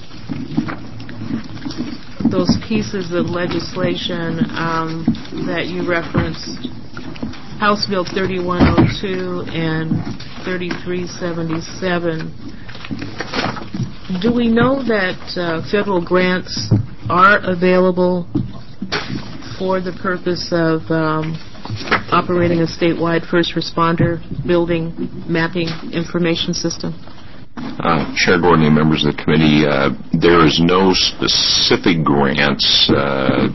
those pieces of legislation um, that you referenced, House Bill thirty-one oh two and thirty-three seventy-seven. Do we know that uh, federal grants are available for the purpose of um, operating a statewide first responder building mapping information system? Uh, Chair Gordon and members of the committee, uh, there is no specific grants. Uh,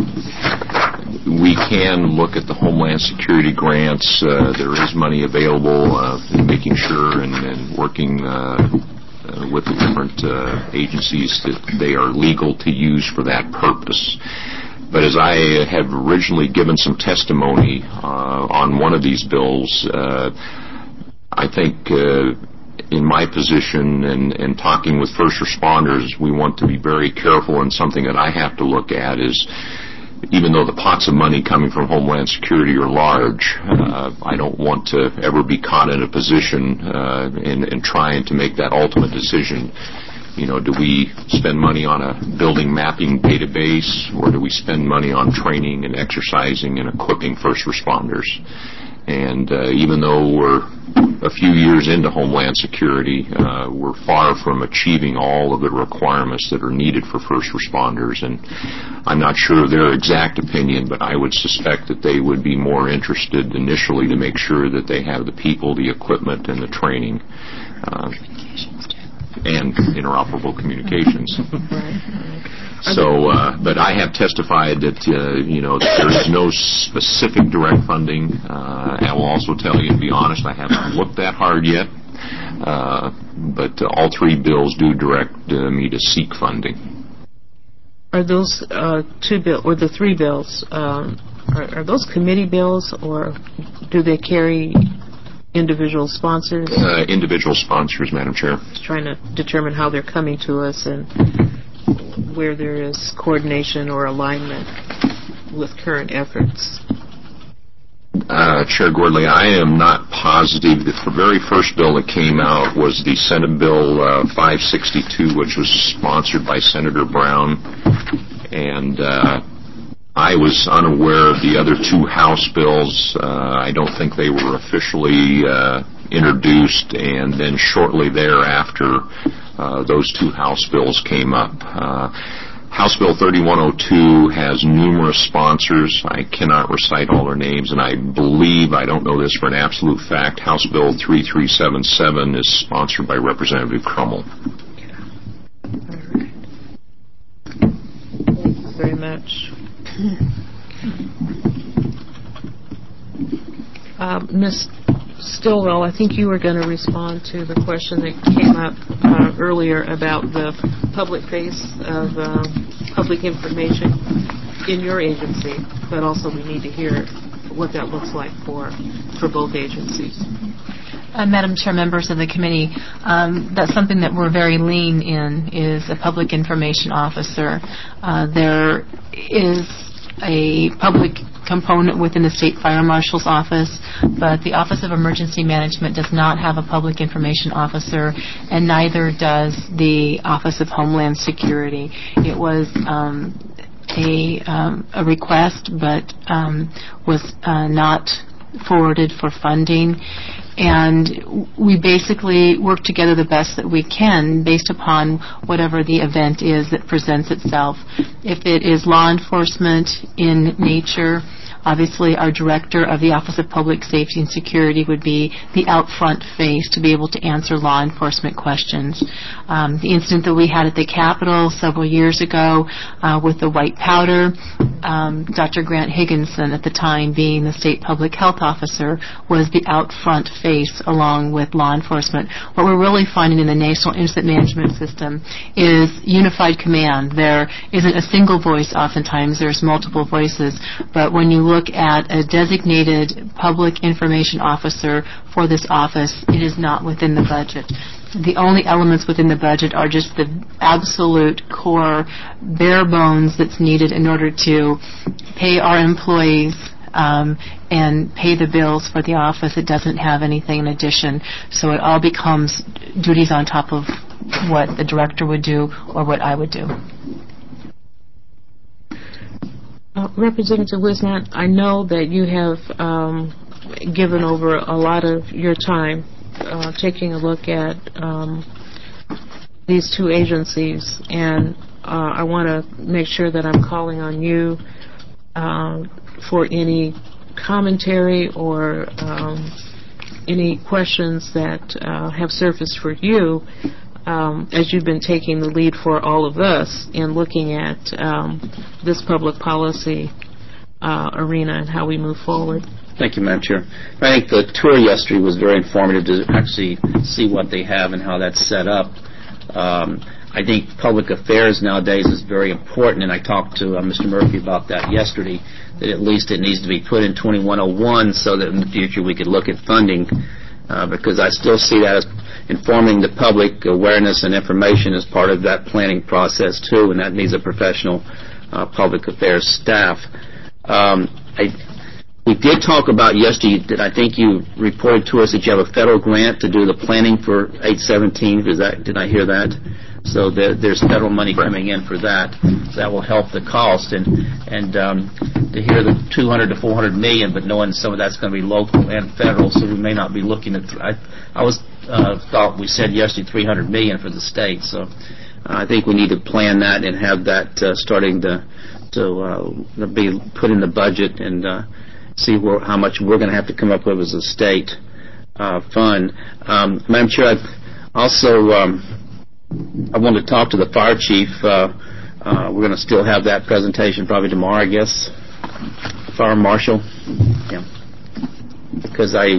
we can look at the Homeland Security grants. Uh, there is money available, uh, in making sure and, and working uh, uh, with the different uh, agencies that they are legal to use for that purpose. But as I have originally given some testimony uh, on one of these bills, uh, I think uh, in my position and, and talking with first responders, we want to be very careful, and something that I have to look at is, even though the pots of money coming from Homeland Security are large, uh, I don't want to ever be caught in a position uh, in, in trying to make that ultimate decision. You know, do we spend money on a building mapping database, or do we spend money on training and exercising and equipping first responders? And uh, even though we're a few years into Homeland Security, uh, we're far from achieving all of the requirements that are needed for first responders. And I'm not sure of their exact opinion, but I would suspect that they would be more interested initially to make sure that they have the people, the equipment, and the training. Uh, and interoperable communications. So, uh, but I have testified that, uh, you know, there is no specific direct funding. Uh, I will also tell you, to be honest, I haven't looked that hard yet. Uh, but uh, all three bills do direct uh, me to seek funding. Are those uh, two bills, or the three bills, um, are, are those committee bills, or do they carry individual sponsors? Uh, individual sponsors, Madam Chair. Just trying to determine how they're coming to us and where there is coordination or alignment with current efforts. Uh, Chair Gordley, I am not positive. The very first bill that came out was the Senate Bill uh, five sixty-two, which was sponsored by Senator Brown, and uh, I was unaware of the other two House bills. Uh, I don't think they were officially uh, introduced, and then shortly thereafter, uh, those two House bills came up. Uh, House Bill thirty-one oh two has numerous sponsors. I cannot recite all their names, and I believe, I don't know this for an absolute fact, House Bill thirty-three seventy-seven is sponsored by Representative Crummell. Thank you very much. Uh, Miz Stilwell, I think you were going to respond to the question that came up uh, earlier about the public face of uh, public information in your agency, but also we need to hear what that looks like for, for both agencies. Uh, Madam Chair, members of the committee, um, that's something that we're very lean in, is a public information officer. Uh, there is a public component within the State Fire Marshal's office, but the Office of Emergency Management does not have a public information officer, and neither does the Office of Homeland Security. It was um, a, um, a request, but um, was uh, not forwarded for funding. And we basically work together the best that we can based upon whatever the event is that presents itself. If it is law enforcement in nature, obviously our director of the Office of Public Safety and Security would be the out front face to be able to answer law enforcement questions. Um, the incident that we had at the Capitol several years ago uh, with the white powder, um, Doctor Grant Higginson, at the time being the state public health officer, was the out front face along with law enforcement. What we're really finding in the National Incident Management System is unified command. There isn't a single voice oftentimes, there's multiple voices, but when you look at a designated public information officer for this office, it is not within the budget. The only elements within the budget are just the absolute core bare bones that's needed in order to pay our employees um, and pay the bills for the office. It doesn't have anything in addition. So it all becomes duties on top of what the director would do or what I would do. Uh, Representative Wisnat, I know that you have um, given over a lot of your time uh, taking a look at um, these two agencies, and uh, I want to make sure that I'm calling on you uh, for any commentary or um, any questions that uh, have surfaced for you Um, as you've been taking the lead for all of us in looking at um, this public policy uh, arena and how we move forward. Thank you, Madam Chair. I think the tour yesterday was very informative to actually see what they have and how that's set up. Um, I think public affairs nowadays is very important, and I talked to uh, Mister Murphy about that yesterday, that at least it needs to be put in twenty-one oh one so that in the future we could look at funding, uh, because I still see that as informing the public awareness and information as part of that planning process too, and that needs a professional uh, public affairs staff. Um, I, we did talk about yesterday that I think you reported to us that you have a federal grant to do the planning for eight seventeen. Is that, did I hear that? So there, there's federal money coming in for that. So that will help the cost. And and um, to hear the two hundred to four hundred million, but knowing some of that's going to be local and federal, so we may not be looking at. Th- I, I was uh, thought we said yesterday three hundred million for the state. So uh, I think we need to plan that and have that uh, starting to to uh, be put in the budget and uh, see where, how much we're going to have to come up with as a state uh, fund. Um, Madam Chair, I've also. Um, I want to talk to the fire chief. Uh, uh, we're going to still have that presentation probably tomorrow, I guess. Fire marshal. Yeah. Because I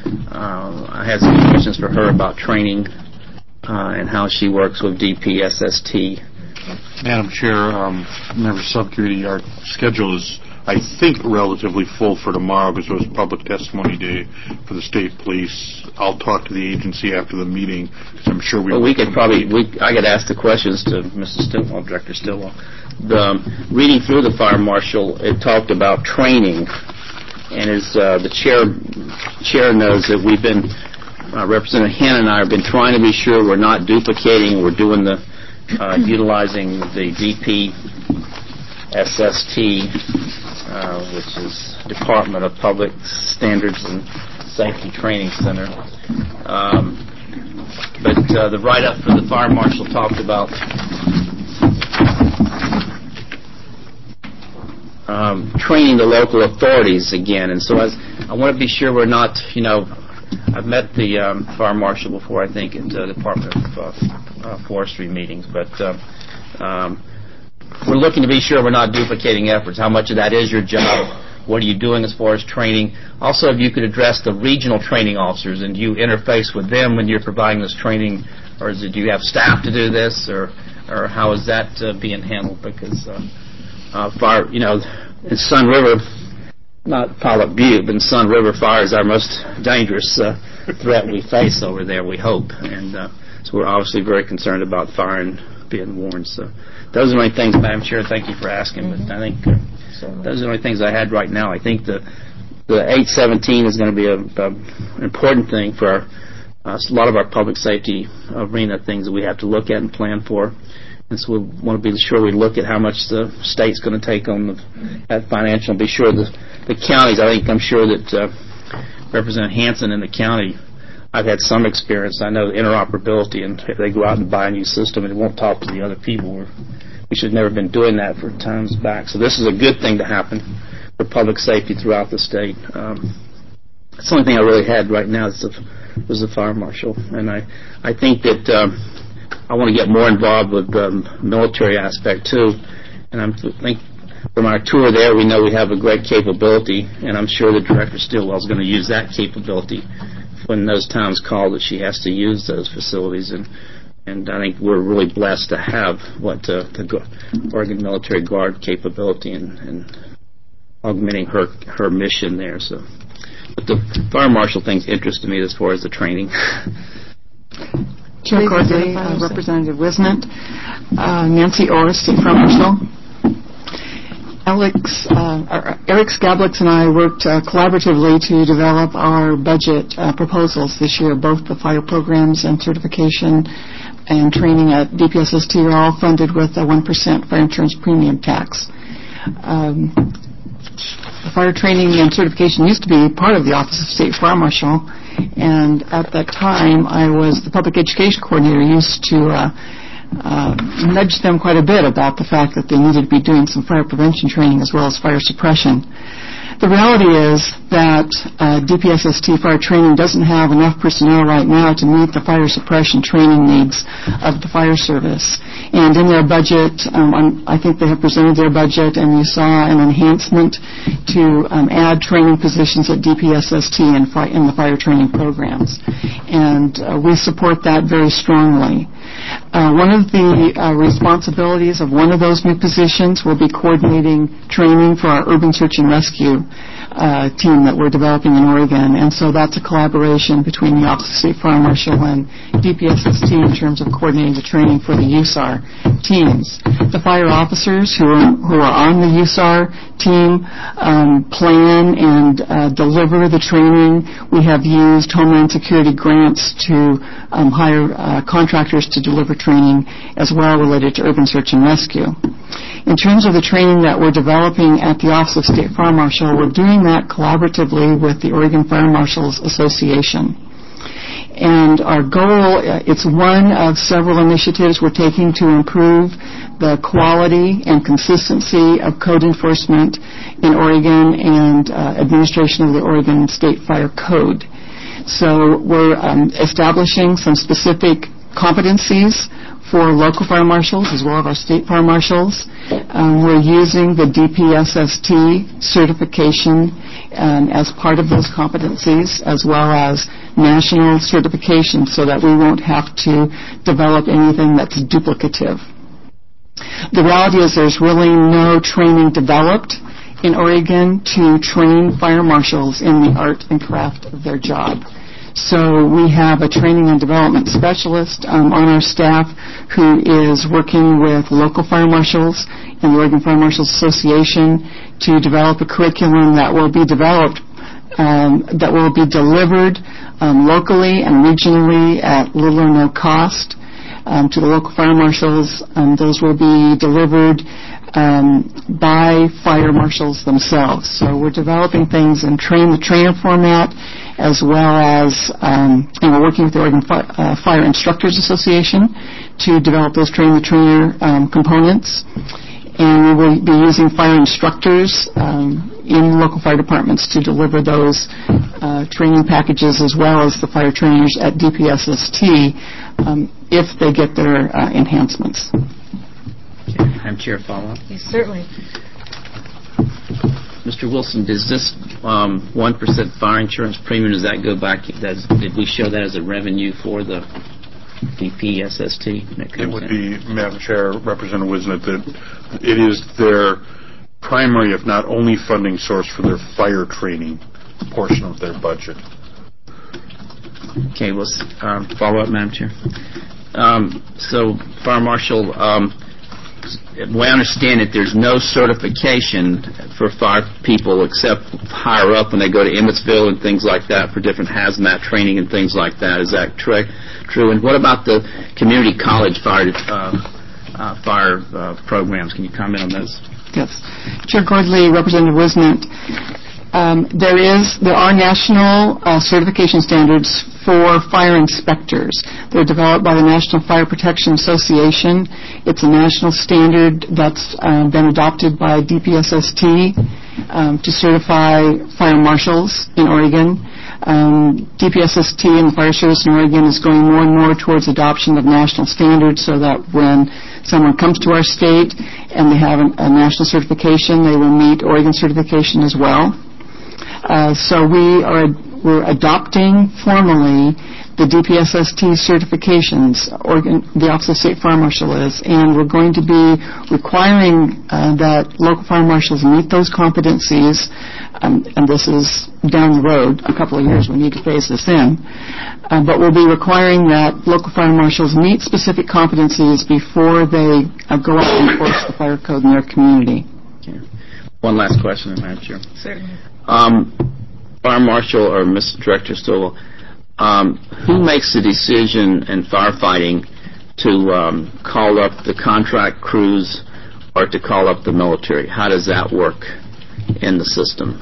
uh, I had some questions for her about training uh, and how she works with D P S S T. Madam Chair, um, member subcommittee, our schedule is, I think, relatively full for tomorrow because it was public testimony day for the state police. I'll talk to the agency after the meeting because I'm sure we. Well, we could probably. We, I could ask the questions to Missus Stilwell, Director Stilwell. The, um, reading through the fire marshal, it talked about training, and as uh, the chair chair knows that we've been uh, Representative Hanna and I have been trying to be sure we're not duplicating. We're doing the uh, utilizing the D P S S T. Uh, which is Department of Public Standards and Safety Training Center. Um, but uh, the write-up for the fire marshal talked about um, training the local authorities again. And so I, I want to be sure we're not, you know, I've met the um, fire marshal before, I think, at the Department of uh, uh, Forestry meetings, but uh, um, we're looking to be sure we're not duplicating efforts. How much of that is your job? What are you doing as far as training? Also, if you could address the regional training officers, and do you interface with them when you're providing this training, or is it, do you have staff to do this, or or how is that uh, being handled? Because uh, uh, fire, you know, in Sun River, not Pollock Butte, but in Sun River, fire is our most dangerous uh, threat we face over there, we hope. And uh, so we're obviously very concerned about fire and being warned. So those are the only things, Madam Chair, thank you for asking, mm-hmm. but I think uh, those are the only things I had right now. I think the the eight seventeen is going to be an important thing for our, uh, a lot of our public safety arena things that we have to look at and plan for. And so we want to be sure we look at how much the state's going to take on the, that financial, and be sure the, the counties, I think, I'm sure that uh, Representative Hanson in the county, I've had some experience. I know interoperability, and if they go out and buy a new system and it won't talk to the other people, we're, we should have never been doing that for times back. So this is a good thing to happen for public safety throughout the state. Um, that's the only thing I really had right now is the, was the fire marshal. And I, I think that um, I want to get more involved with the um, military aspect, too. And I think from our tour there, we know we have a great capability, and I'm sure the Director Stillwell is going to use that capability when those times call that she has to use those facilities. And and I think we're really blessed to have what uh, the Oregon Military Guard capability and, and augmenting her her mission there. So, but the fire marshal thing's interested me as far as the training. Chair Corday, uh, Representative Wisnant, uh, Nancy Orr, State Fire Marshal. Alex, uh, Eric Skablix and I worked uh, collaboratively to develop our budget uh, proposals this year. Both the fire programs and certification and training at D P S S T are all funded with a one percent fire insurance premium tax. Um, the fire training and certification used to be part of the Office of State Fire Marshal, and at that time I was the public education coordinator, used to uh, uh, nudge them quite a bit about the fact that they needed to be doing some fire prevention training as well as fire suppression. The reality is that uh, D P S S T fire training doesn't have enough personnel right now to meet the fire suppression training needs of the fire service. And in their budget, um, I think they have presented their budget, and you saw an enhancement to um, add training positions at D P S S T in, fi- in the fire training programs. And uh, we support that very strongly. Uh, one of the uh, responsibilities of one of those new positions will be coordinating training for our urban search and rescue uh, team that we're developing in Oregon. And so that's a collaboration between the Office of State Fire Marshal and D P S S T in terms of coordinating the training for the U S A R teams. The fire officers who are, who are on the U S A R team um, plan and uh, deliver the training. We have used Homeland Security grants to um, hire uh, contractors to deliver training as well related to urban search and rescue. In terms of the training that we're developing at the Office of State Fire Marshal, we're doing that collaboratively with the Oregon Fire Marshals Association. And our goal, it's one of several initiatives we're taking to improve the quality and consistency of code enforcement in Oregon and uh, administration of the Oregon State Fire Code. So we're um, establishing some specific competencies for local fire marshals as well as our state fire marshals. Um, we're using the D P S S T certification um, as part of those competencies, as well as national certification, so that we won't have to develop anything that's duplicative. The reality is there's really no training developed in Oregon to train fire marshals in the art and craft of their job. So we have a training and development specialist um, on our staff who is working with local fire marshals and the Oregon Fire Marshals Association to develop a curriculum that will be developed, um, that will be delivered um, locally and regionally at little or no cost um, to the local fire marshals. Um, those will be delivered Um, by fire marshals themselves. So we're developing things in train the trainer format, as well as, um, and we're working with the Oregon Fi- uh, Fire Instructors Association to develop those train the trainer um, components. and we will be using fire instructors um, in local fire departments to deliver those uh, training packages, as well as the fire trainers at D P S S T um, if they get their uh, enhancements. Okay. Madam Chair, follow-up? Yes, certainly. Mister Wilson, does this um, one percent fire insurance premium, does that go back, does, did we show that as a revenue for the D P S S T? It would be, Madam Chair, Representative Wisnett, that it is their primary, if not only, funding source for their fire training portion of their budget. Okay, well, um, follow up, Madam Chair. Um, so, Fire Marshal, um, the way I understand it, there's no certification for fire people except higher up when they go to Emmetsville and things like that for different hazmat training and things like that. Is that true? True. And what about the community college fire uh, uh, fire uh, programs? Can you comment on those? Yes. Chair Gordley, Representative Wisnett. Um, there is, there are national uh, certification standards for fire inspectors. They're developed by the National Fire Protection Association. It's a national standard that's uh, been adopted by D P S S T um, to certify fire marshals in Oregon. Um, D P S S T and the Fire Service in Oregon is going more and more towards adoption of national standards, so that when someone comes to our state and they have a, a national certification, they will meet Oregon certification as well. Uh, so we are we're adopting formally the D P S S T certifications. Oregon, the Office of State Fire Marshal is, and we're going to be requiring uh, that local fire marshals meet those competencies. Um, and this is down the road, a couple of years. We need to phase this in, uh, but we'll be requiring that local fire marshals meet specific competencies before they uh, go out and enforce the fire code in their community. Okay. One last question, Madam Chair. Certainly. Um, Fire Marshal or Mister Director Stowell, um, who makes the decision in firefighting to um, call up the contract crews or to call up the military? How does that work in the system?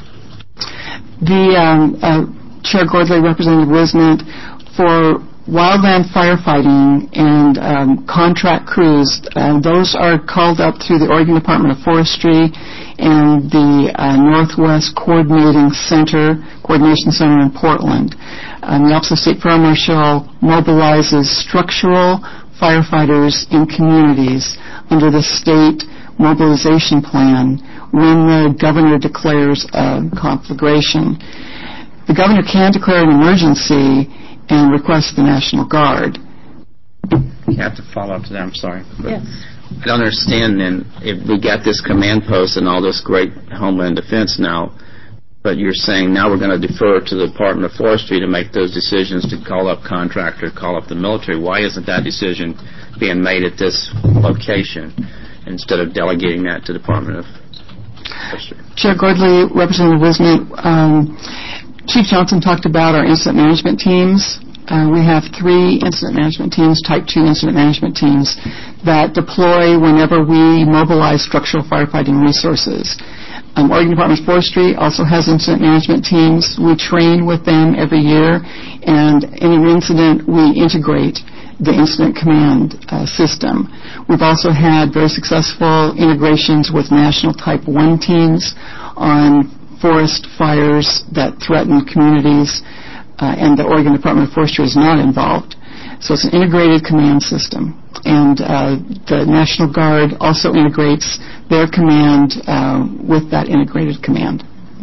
The um, uh, Chair Gordley, Representative Wisnett, for wildland firefighting and um, contract crews, uh, those are called up through the Oregon Department of Forestry and the uh, Northwest Coordinating Center, Coordination Center in Portland. Um, the Office of State Fire Marshal mobilizes structural firefighters in communities under the state mobilization plan when the governor declares a conflagration. The governor can declare an emergency and request the National Guard. You have to follow up to that, I'm sorry. Yes. I don't understand then, if we got this command post and all this great Homeland Defense now, but you're saying now we're going to defer to the Department of Forestry to make those decisions to call up contractor, call up the military. Why isn't that decision being made at this location instead of delegating that to the Department of Forestry? Chair Gordley, Representative Wisnett, um, Chief Johnson talked about our incident management teams. Uh, we have three incident management teams, type two incident management teams, that deploy whenever we mobilize structural firefighting resources. Um, Oregon Department of Forestry also has incident management teams. We train with them every year, and in an incident, we integrate the incident command uh, system. We've also had very successful integrations with national type one teams on forest fires that threaten communities, uh, and the Oregon Department of Forestry is not involved. So it's an integrated command system. And uh, the National Guard also integrates their command uh, with that integrated command.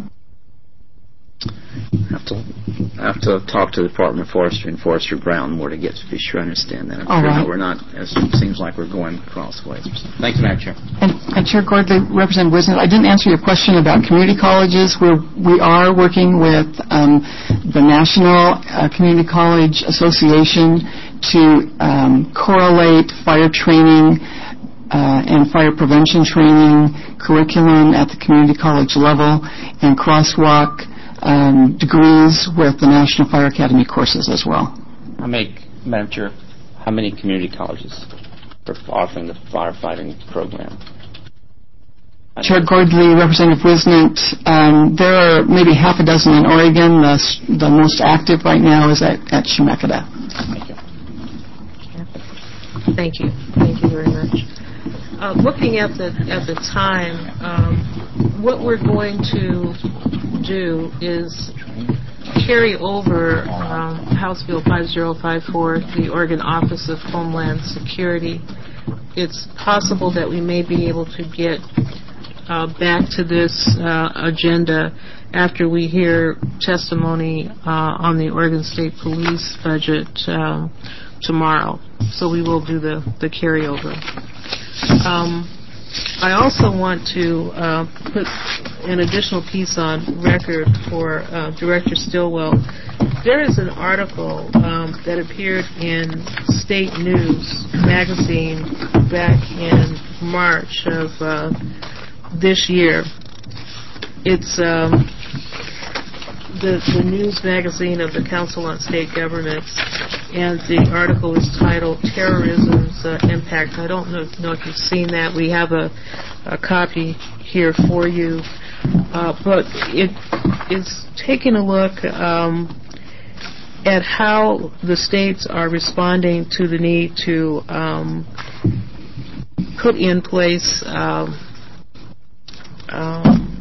I have to, I have to talk to the Department of Forestry and Forester Brown more to get to be sure I understand that. I'm All sure right. that we're not, as it seems like we're going crossways. Thank you, Madam Chair. And, and Chair Gordley, Representative Wisnett, I didn't answer your question about community colleges. We're, we are working with um, the National uh, Community College Association to um, correlate fire training uh, and fire prevention training curriculum at the community college level and crosswalk Um, degrees with the National Fire Academy courses as well. I make, Madam Chair, how many community colleges are offering the firefighting program? Chair Gordley, Representative Wisnett, um, there are maybe half a dozen in Oregon. The, the most active right now is at, at Chemeketa. Thank you. Thank you. Thank you very much. uh, looking at the at the time, um, what we're going to do is carry over um, House Bill five oh five four, the Oregon Office of Homeland Security. It's possible that we may be able to get uh, back to this uh, agenda after we hear testimony uh, on the Oregon State Police budget um, tomorrow. So we will do the, the carryover. Um, I also want to uh, put an additional piece on record for uh, Director Stillwell. There is an article um, that appeared in State News magazine back in March of uh, this year. It's um, the, the news magazine of the Council on State Governments, and the article is titled Terrorism's uh, Impact. I don't know, know if you've seen that. We have a, a copy here for you. Uh, but it is taking a look um, at how the states are responding to the need to um, put in place um, um,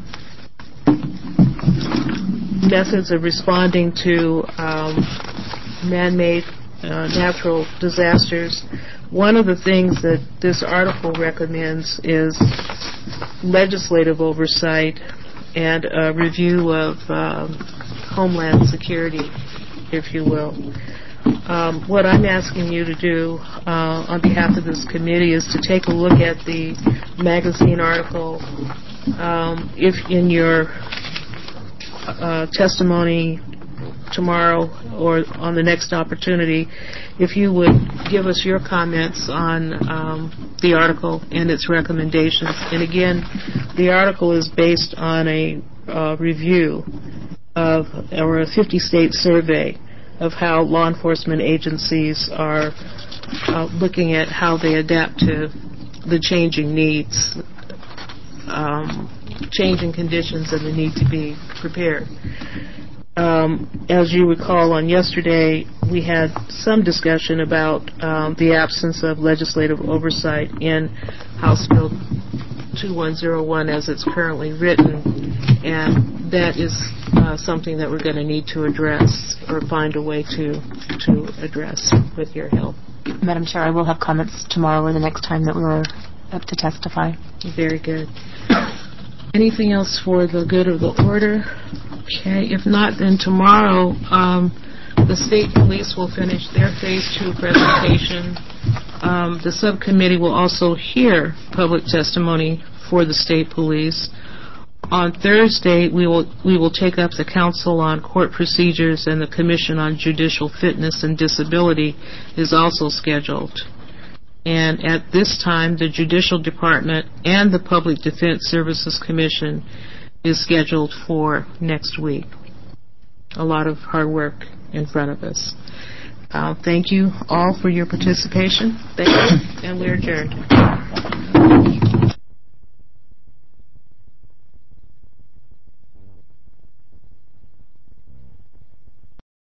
methods of responding to um, man-made uh, natural disasters. One of the things that this article recommends is legislative oversight and a review of um, homeland security, if you will. Um, what I'm asking you to do uh, on behalf of this committee is to take a look at the magazine article. Um, if in your uh, testimony tomorrow or on the next opportunity, if you would give us your comments on um, the article and its recommendations. And again, the article is based on a uh, review of, or a fifty-state survey of how law enforcement agencies are uh, looking at how they adapt to the changing needs, um, changing conditions, and the need to be prepared. Um, as you recall, on yesterday, we had some discussion about um, the absence of legislative oversight in House Bill two one oh one as it's currently written, and that is uh, something that we're going to need to address or find a way to to address with your help. Madam Chair, I will have comments tomorrow or the next time that we're up to testify. Very good. Anything else for the good of the order? Okay. If not, then tomorrow um, the state police will finish their phase two presentation. Um, the subcommittee will also hear public testimony for the state police. On Thursday, we will we will take up the Council on Court Procedures, and the Commission on Judicial Fitness and Disability is also scheduled. And at this time, the Judicial Department and the Public Defense Services Commission is scheduled for next week. A lot of hard work in front of us. Uh, thank you all for your participation. Thank you, and we're adjourned.